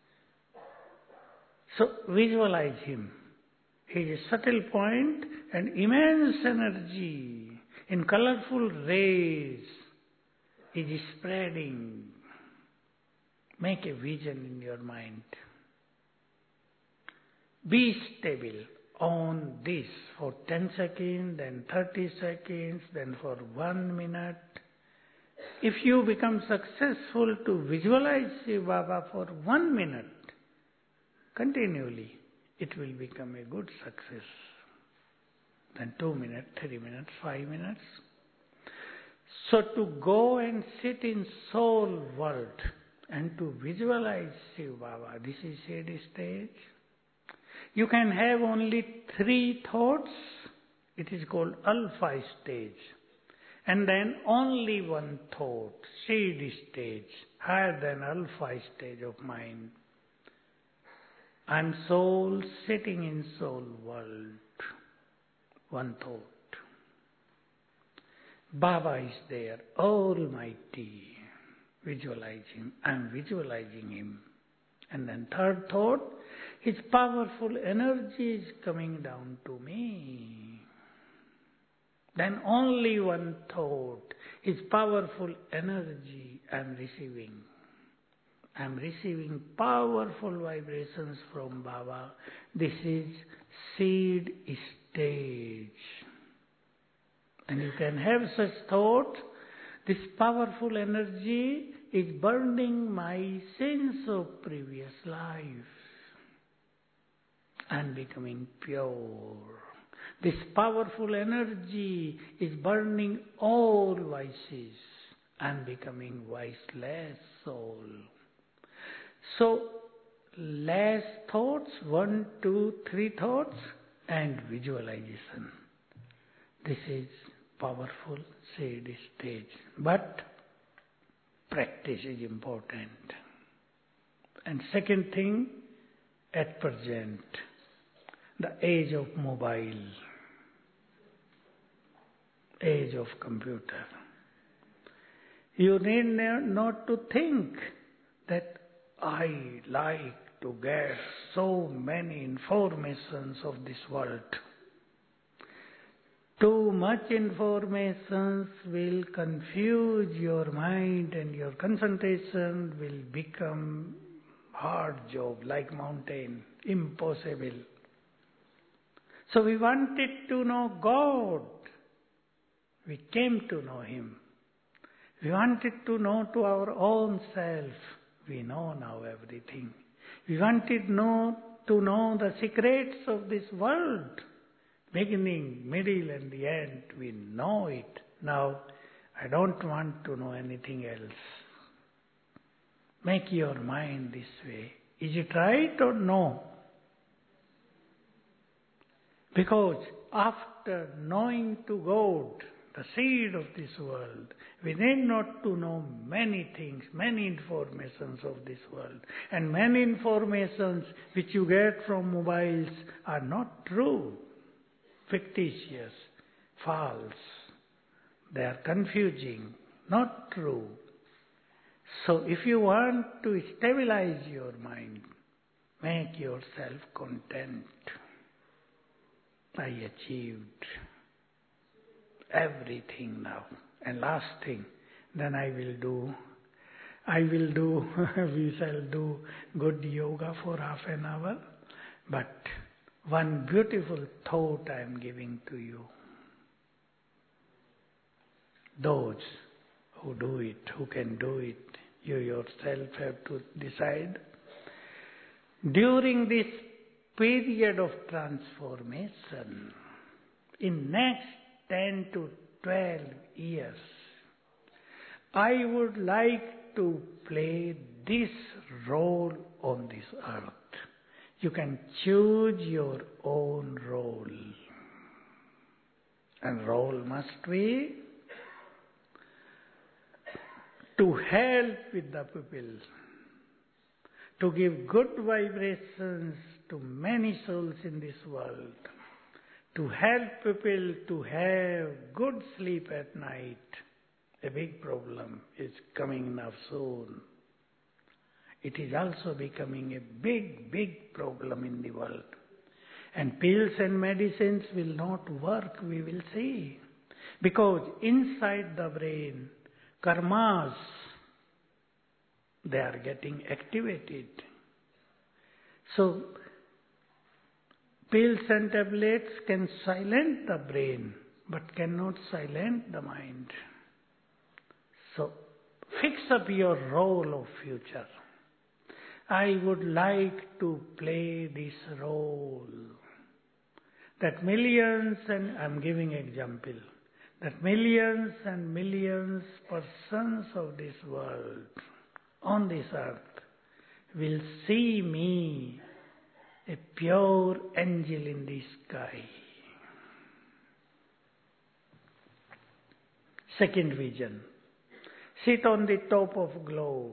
So visualize him. He is a subtle point and immense energy in colorful rays is spreading. Make a vision in your mind. Be stable on this for 10 seconds, then 30 seconds, then for 1 minute. If you become successful to visualize Shiv Baba for 1 minute, continually, it will become a good success. Then 2 minutes, 3 minutes, 5 minutes. So to go and sit in soul world and to visualize Shiv Baba, this is steady stage. You can have only 3 thoughts. It is called alpha stage. And then only 1 thought, steady stage, higher than alpha stage of mind. I'm soul sitting in soul world. 1 thought. Baba is there, almighty. Visualizing. I'm visualizing him. And then 3rd thought, his powerful energy is coming down to me. Then only 1 thought, his powerful energy I'm receiving. I'm receiving powerful vibrations from Baba. This is seed stage. And you can have such thought, this powerful energy is burning my sins of previous life. I'm becoming pure. This powerful energy is burning all vices. I'm becoming viceless soul. So, less thoughts, 1, 2, 3 thoughts, and visualization. This is powerful seed stage. But practice is important. And second thing, at present, the age of mobile, age of computer. You need not to think that I like to get so many informations of this world. Too much information will confuse your mind and your concentration will become hard job like mountain, impossible. So we wanted to know God. We came to know Him. We wanted to know to our own self. We know now everything. We wanted to know the secrets of this world. Beginning, middle and the end. We know it. Now, I don't want to know anything else. Make your mind this way. Is it right or no? Because after knowing to God, the seed of this world, we need not to know many things, many informations of this world. And many informations which you get from mobiles are not true, fictitious, false. They are confusing, not true. So if you want to stabilize your mind, make yourself content. I achieved everything now. And last thing, then we shall do good yoga for half an hour. But one beautiful thought I am giving to you. Those who do it, who can do it, you yourself have to decide. During this period of transformation, in next 10 to 12 years, I would like to play this role on this earth. You can choose your own role. And role must be to help with the people, to give good vibrations to many souls in this world, to help people to have good sleep at night. A big problem is coming now soon. It is also becoming a big problem in the world. And pills and medicines will not work, we will see. Because inside the brain, karmas, they are getting activated. So, pills and tablets can silence the brain, but cannot silence the mind. So, fix up your role of future. I would like to play this role. That millions, and I'm giving example, that millions and millions persons of this world, on this earth, will see me, a pure angel in the sky. Second vision. Sit on the top of globe.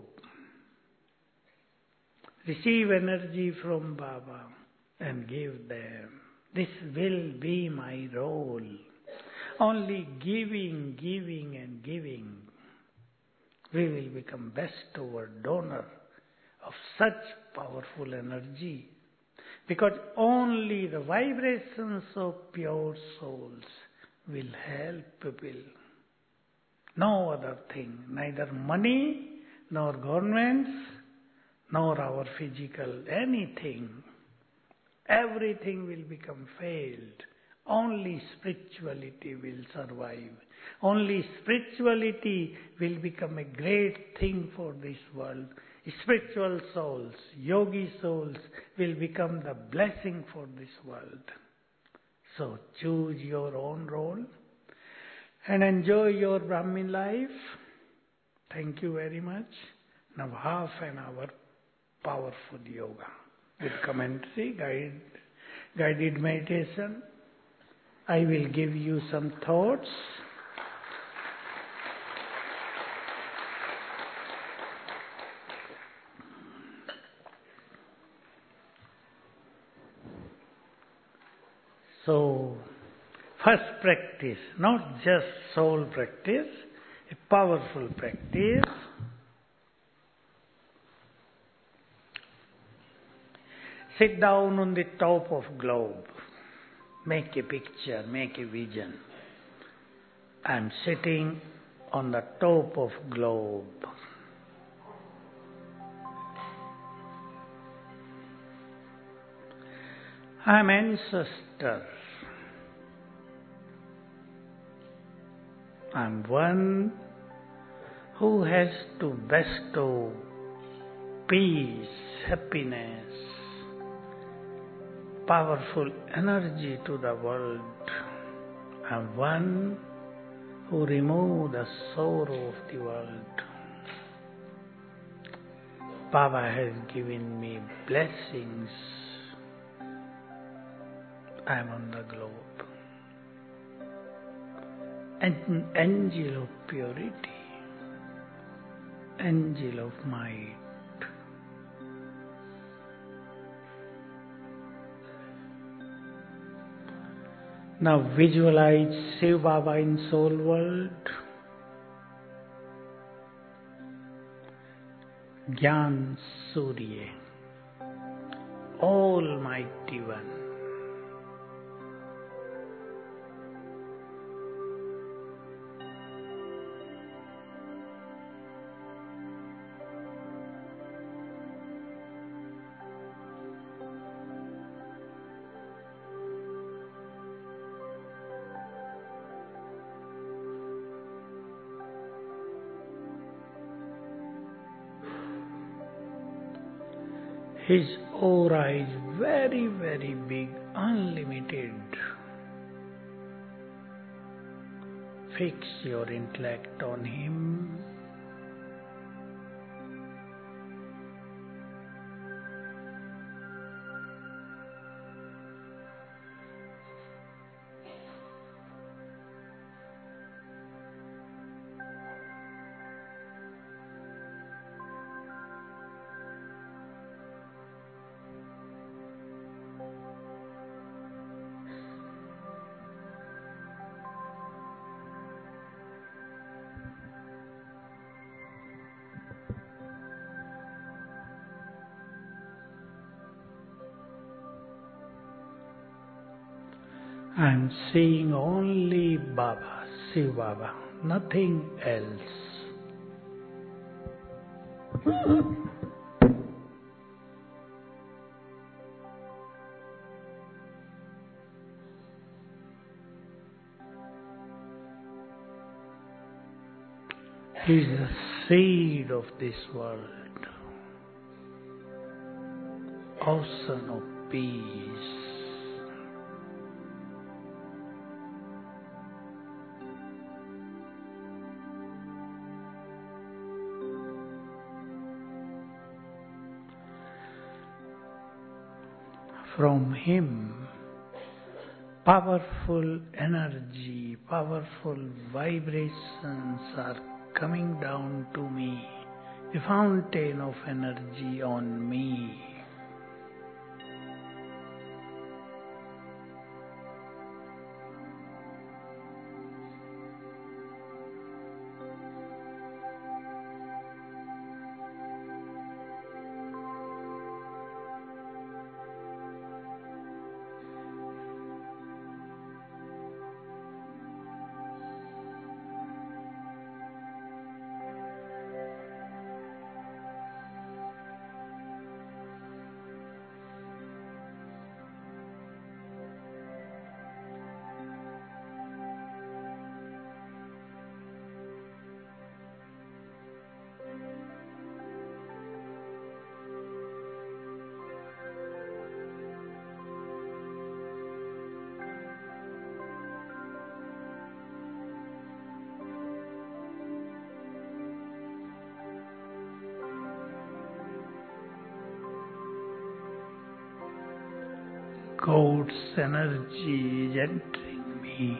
Receive energy from Baba and give them. This will be my role. Only giving, giving and giving. We will become bestowed donor of such powerful energy. Because only the vibrations of pure souls will help people. No other thing, neither money, nor governments, nor our physical anything. Everything will become failed. Only spirituality will survive. Only spirituality will become a great thing for this world. Spiritual souls, yogi souls will become the blessing for this world. So choose your own role and enjoy your Brahmin life. Thank you very much. Now half an hour powerful yoga with commentary, guided meditation. I will give you some thoughts. So, first practice, not just soul practice, a powerful practice. Sit down on the top of globe. Make a picture, make a vision. I am sitting on the top of globe. I am ancestor. I'm one who has to bestow peace, happiness, powerful energy to the world. I'm one who remove the sorrow of the world. Baba has given me blessings. I am on the globe. An angel of purity, angel of might. Now visualize Shiv Baba in soul world. Gyan Surya, Almighty One. His aura is very, very big, unlimited. Fix your intellect on Him. I am seeing only Baba, Shiv Baba, nothing else. He is the seed of this world, ocean of peace. From Him, powerful energy, powerful vibrations are coming down to me, a fountain of energy on me. God's energy is entering me.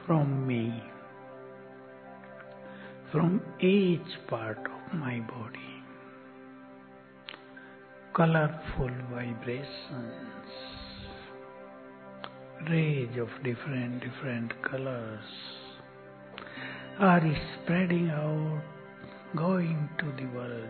from me, from each part of my body. Colorful vibrations, rays of different colors are spreading out, going to the world.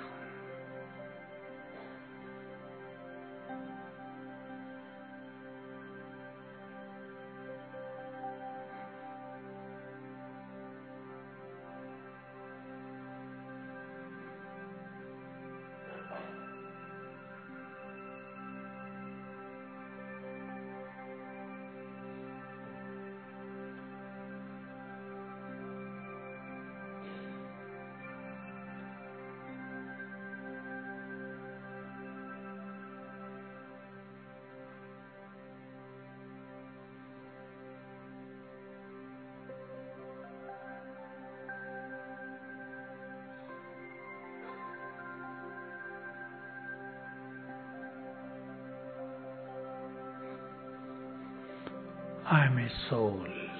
I am a soul.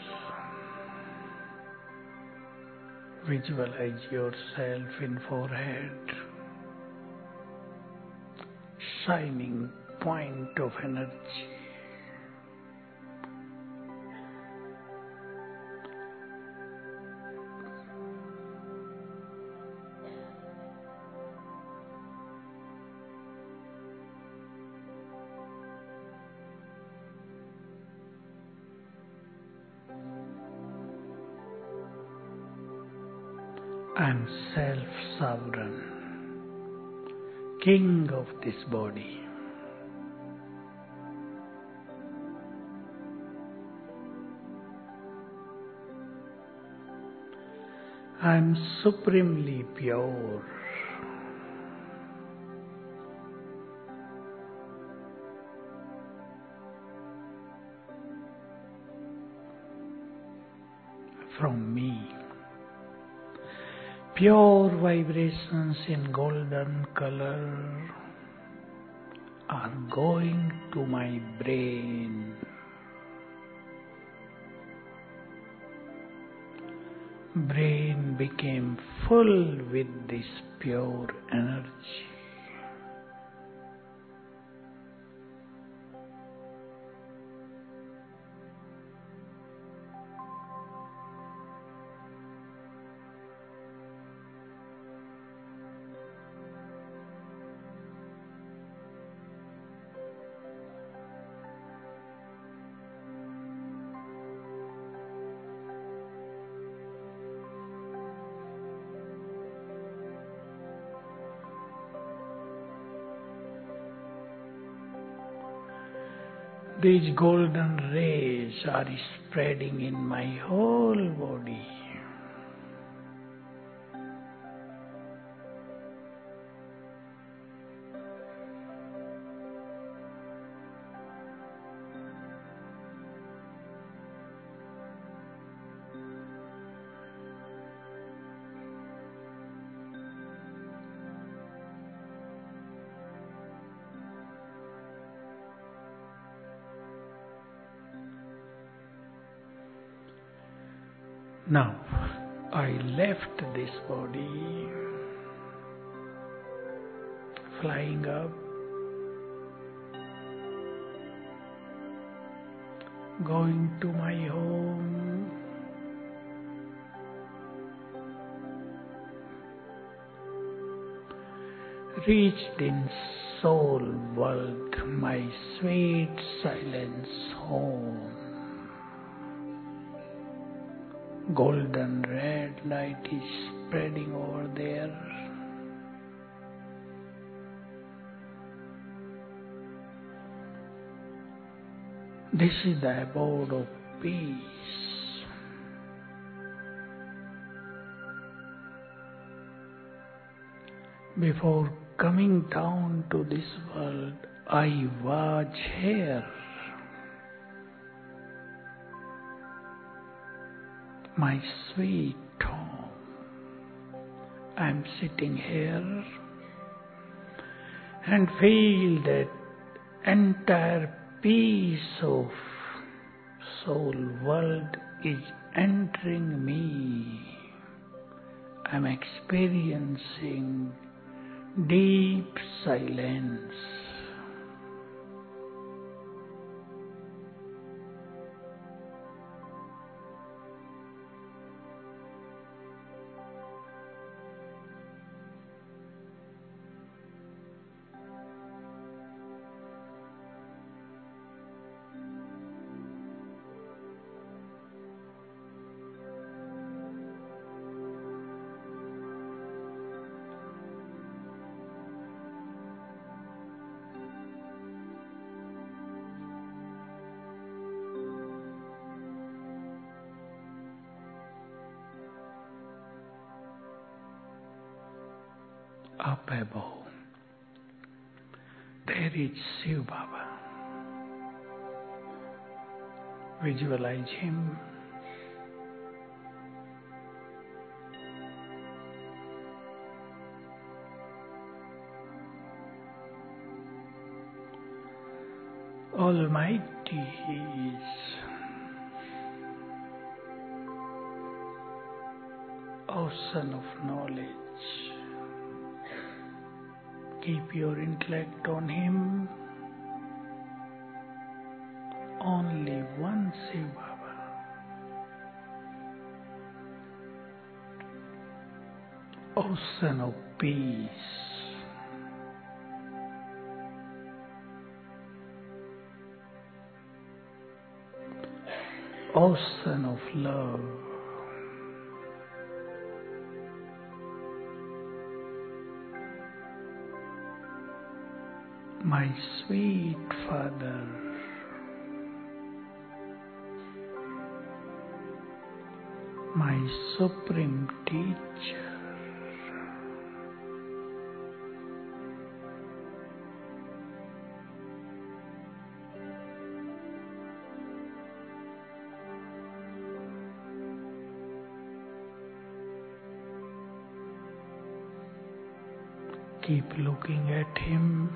Visualize yourself in forehead, shining point of energy. I am self-sovereign, king of this body. I am supremely pure. From me, pure vibrations in golden color are going to my brain. Brain became full with this pure energy. These golden rays are spreading in my whole body. Now, I left this body, flying up, going to my home, reached in soul world, my sweet silence home. Golden red light is spreading over there. This is the abode of peace. Before coming down to this world, I was here. My sweet home. I am sitting here and feel that entire peace of soul world is entering me. I'm experiencing deep silence. Up above, there is Shiv Baba. Visualize him. Almighty He is. Ocean of knowledge. Keep your intellect on Him. Only one Shiv Baba. Ocean of peace. Ocean of love. My sweet Father, my Supreme Teacher, keep looking at Him.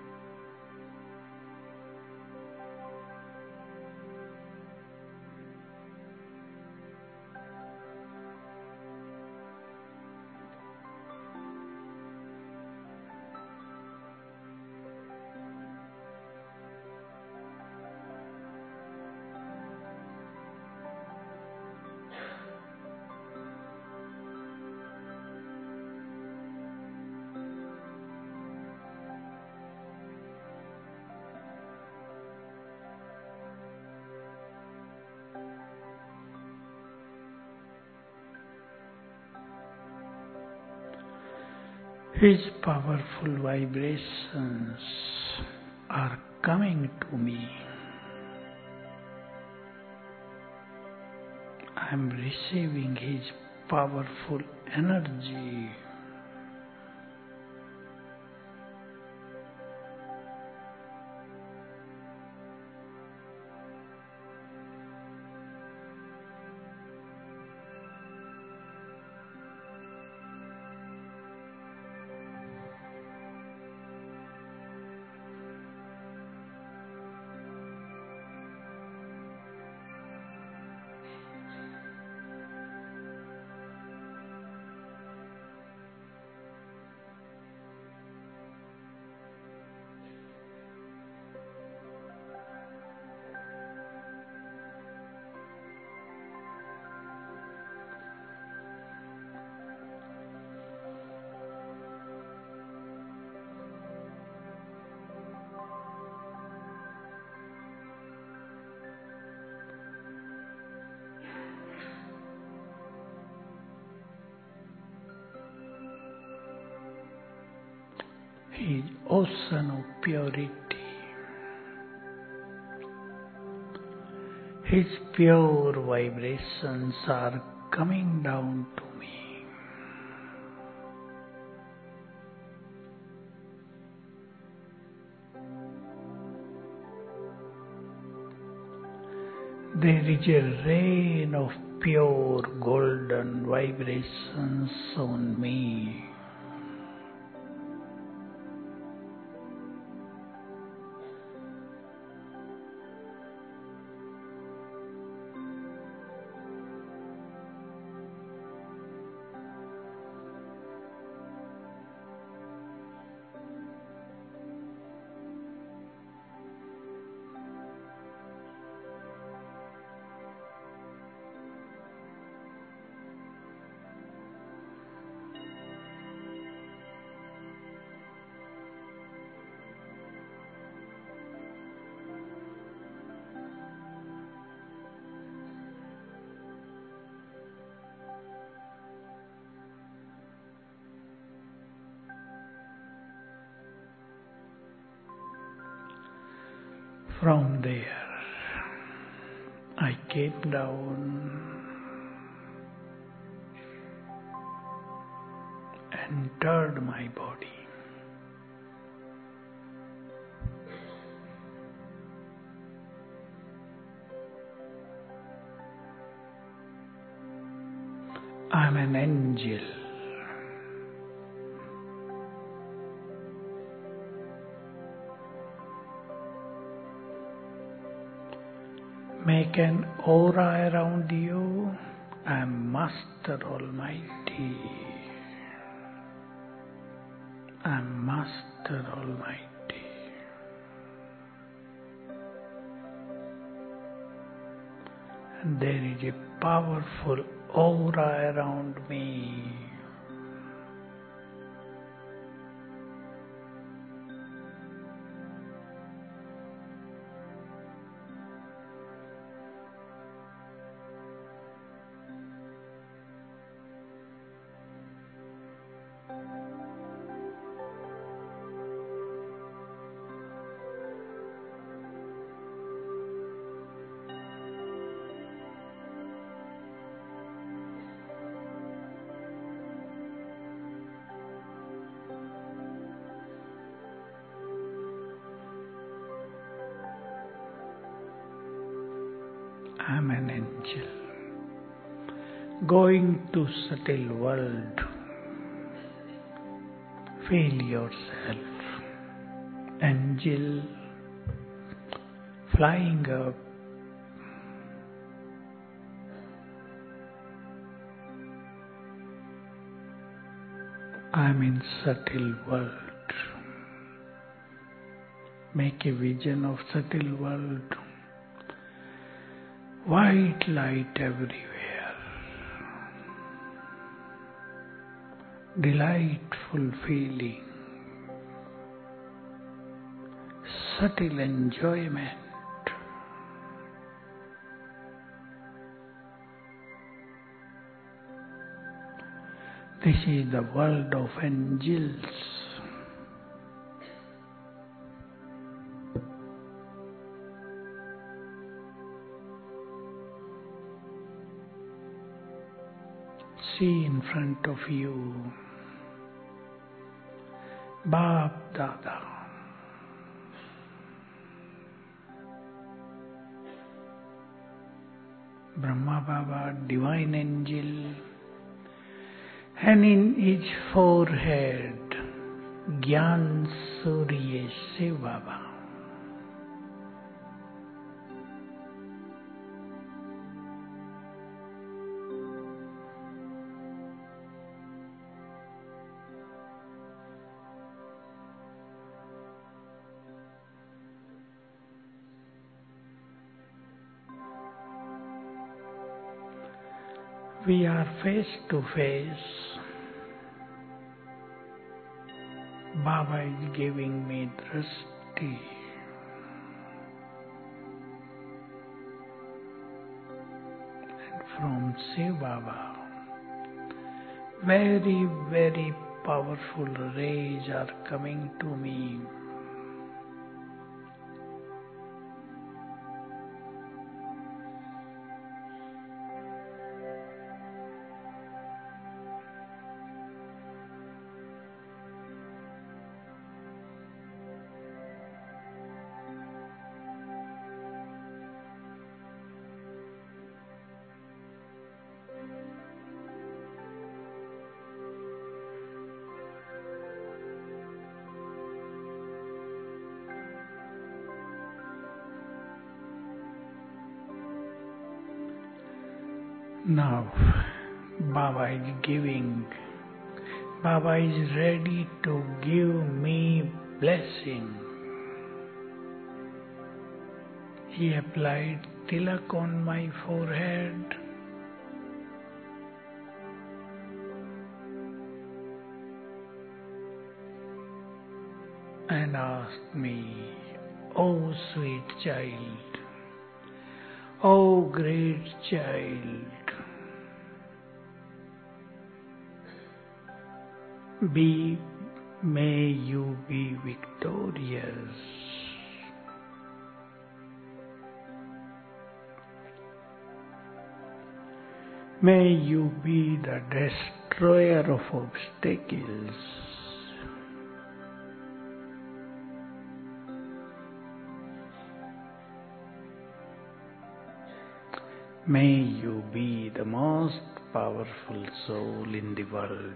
His powerful vibrations are coming to me. I am receiving His powerful energy. His ocean of purity. His pure vibrations are coming down to me. There is a rain of pure golden vibrations on me. From there, I came down, entered my body. I am an angel. Make an aura around you. I am Master Almighty. I am Master Almighty. And there is a powerful aura around me. I am an angel going to subtle world. Feel yourself, angel flying up. I am in subtle world. Make a vision of subtle world. White light everywhere. Delightful feeling. Subtle enjoyment. This is the world of angels. See in front of you Baap Dada, Brahma Baba, divine angel, and in his forehead Gyan Surya Shiv Baba. We are face to face. Baba is giving me drishti. And from Shiv Baba, very, very powerful rays are coming to me. Now, Baba is giving. Baba is ready to give me blessing. He applied tilak on my forehead. And asked me, "Oh sweet child, oh great child, may you be victorious. May you be the destroyer of obstacles. May you be the most powerful soul in the world.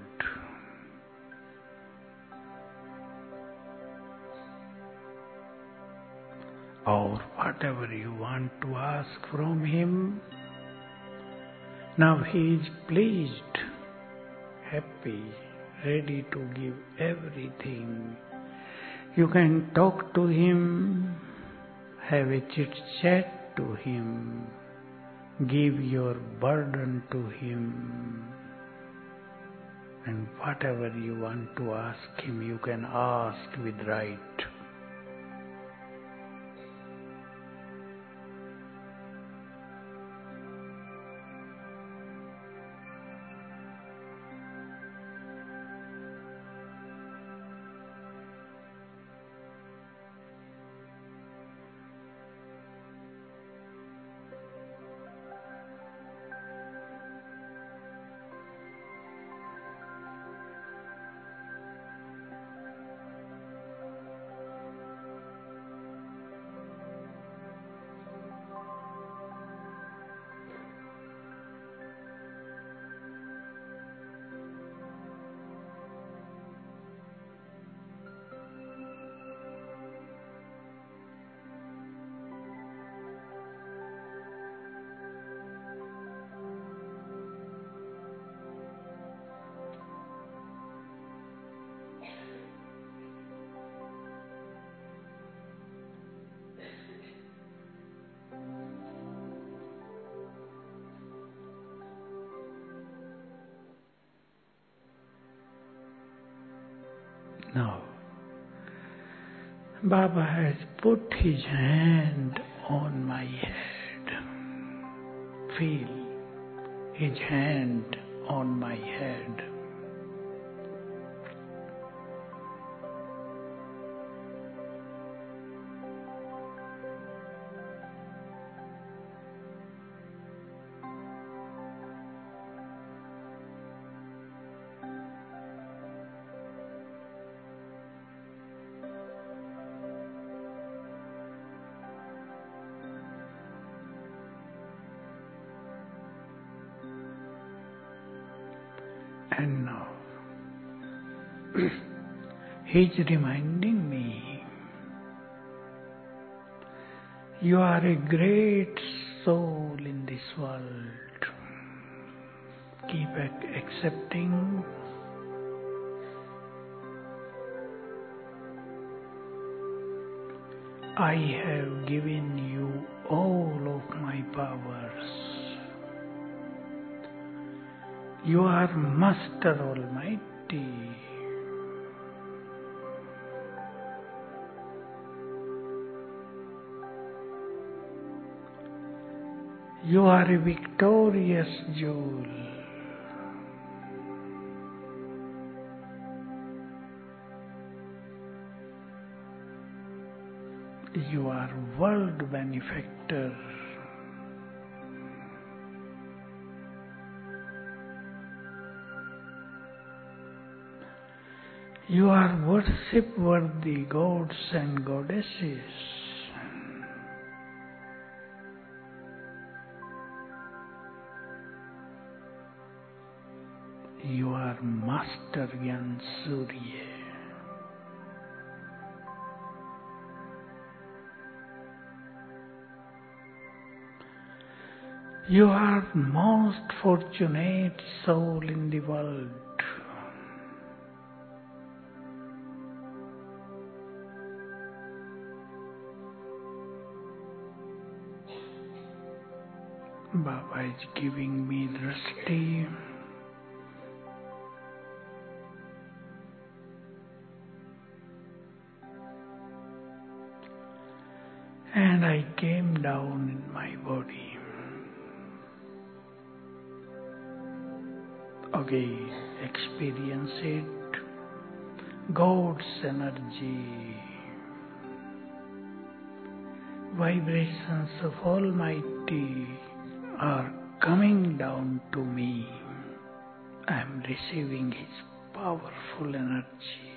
Or whatever you want to ask from Him, now He is pleased, happy, ready to give everything. You can talk to Him, have a chit-chat to Him, give your burden to Him, and whatever you want to ask Him, you can ask with right. Now, Baba has put his hand on my head. Feel his hand on my head. And now, He's reminding me, you are a great soul in this world. Keep accepting. I have given you all of my powers. You are Master Almighty. You are a victorious jewel. You are world benefactor. You are worship-worthy gods and goddesses. You are Master Gyan Surya. You are most fortunate soul in the world. Baba is giving me drishti. And I came down in my body. Okay, experience it. God's energy. Vibrations of Almighty are coming down to me. I am receiving His powerful energy.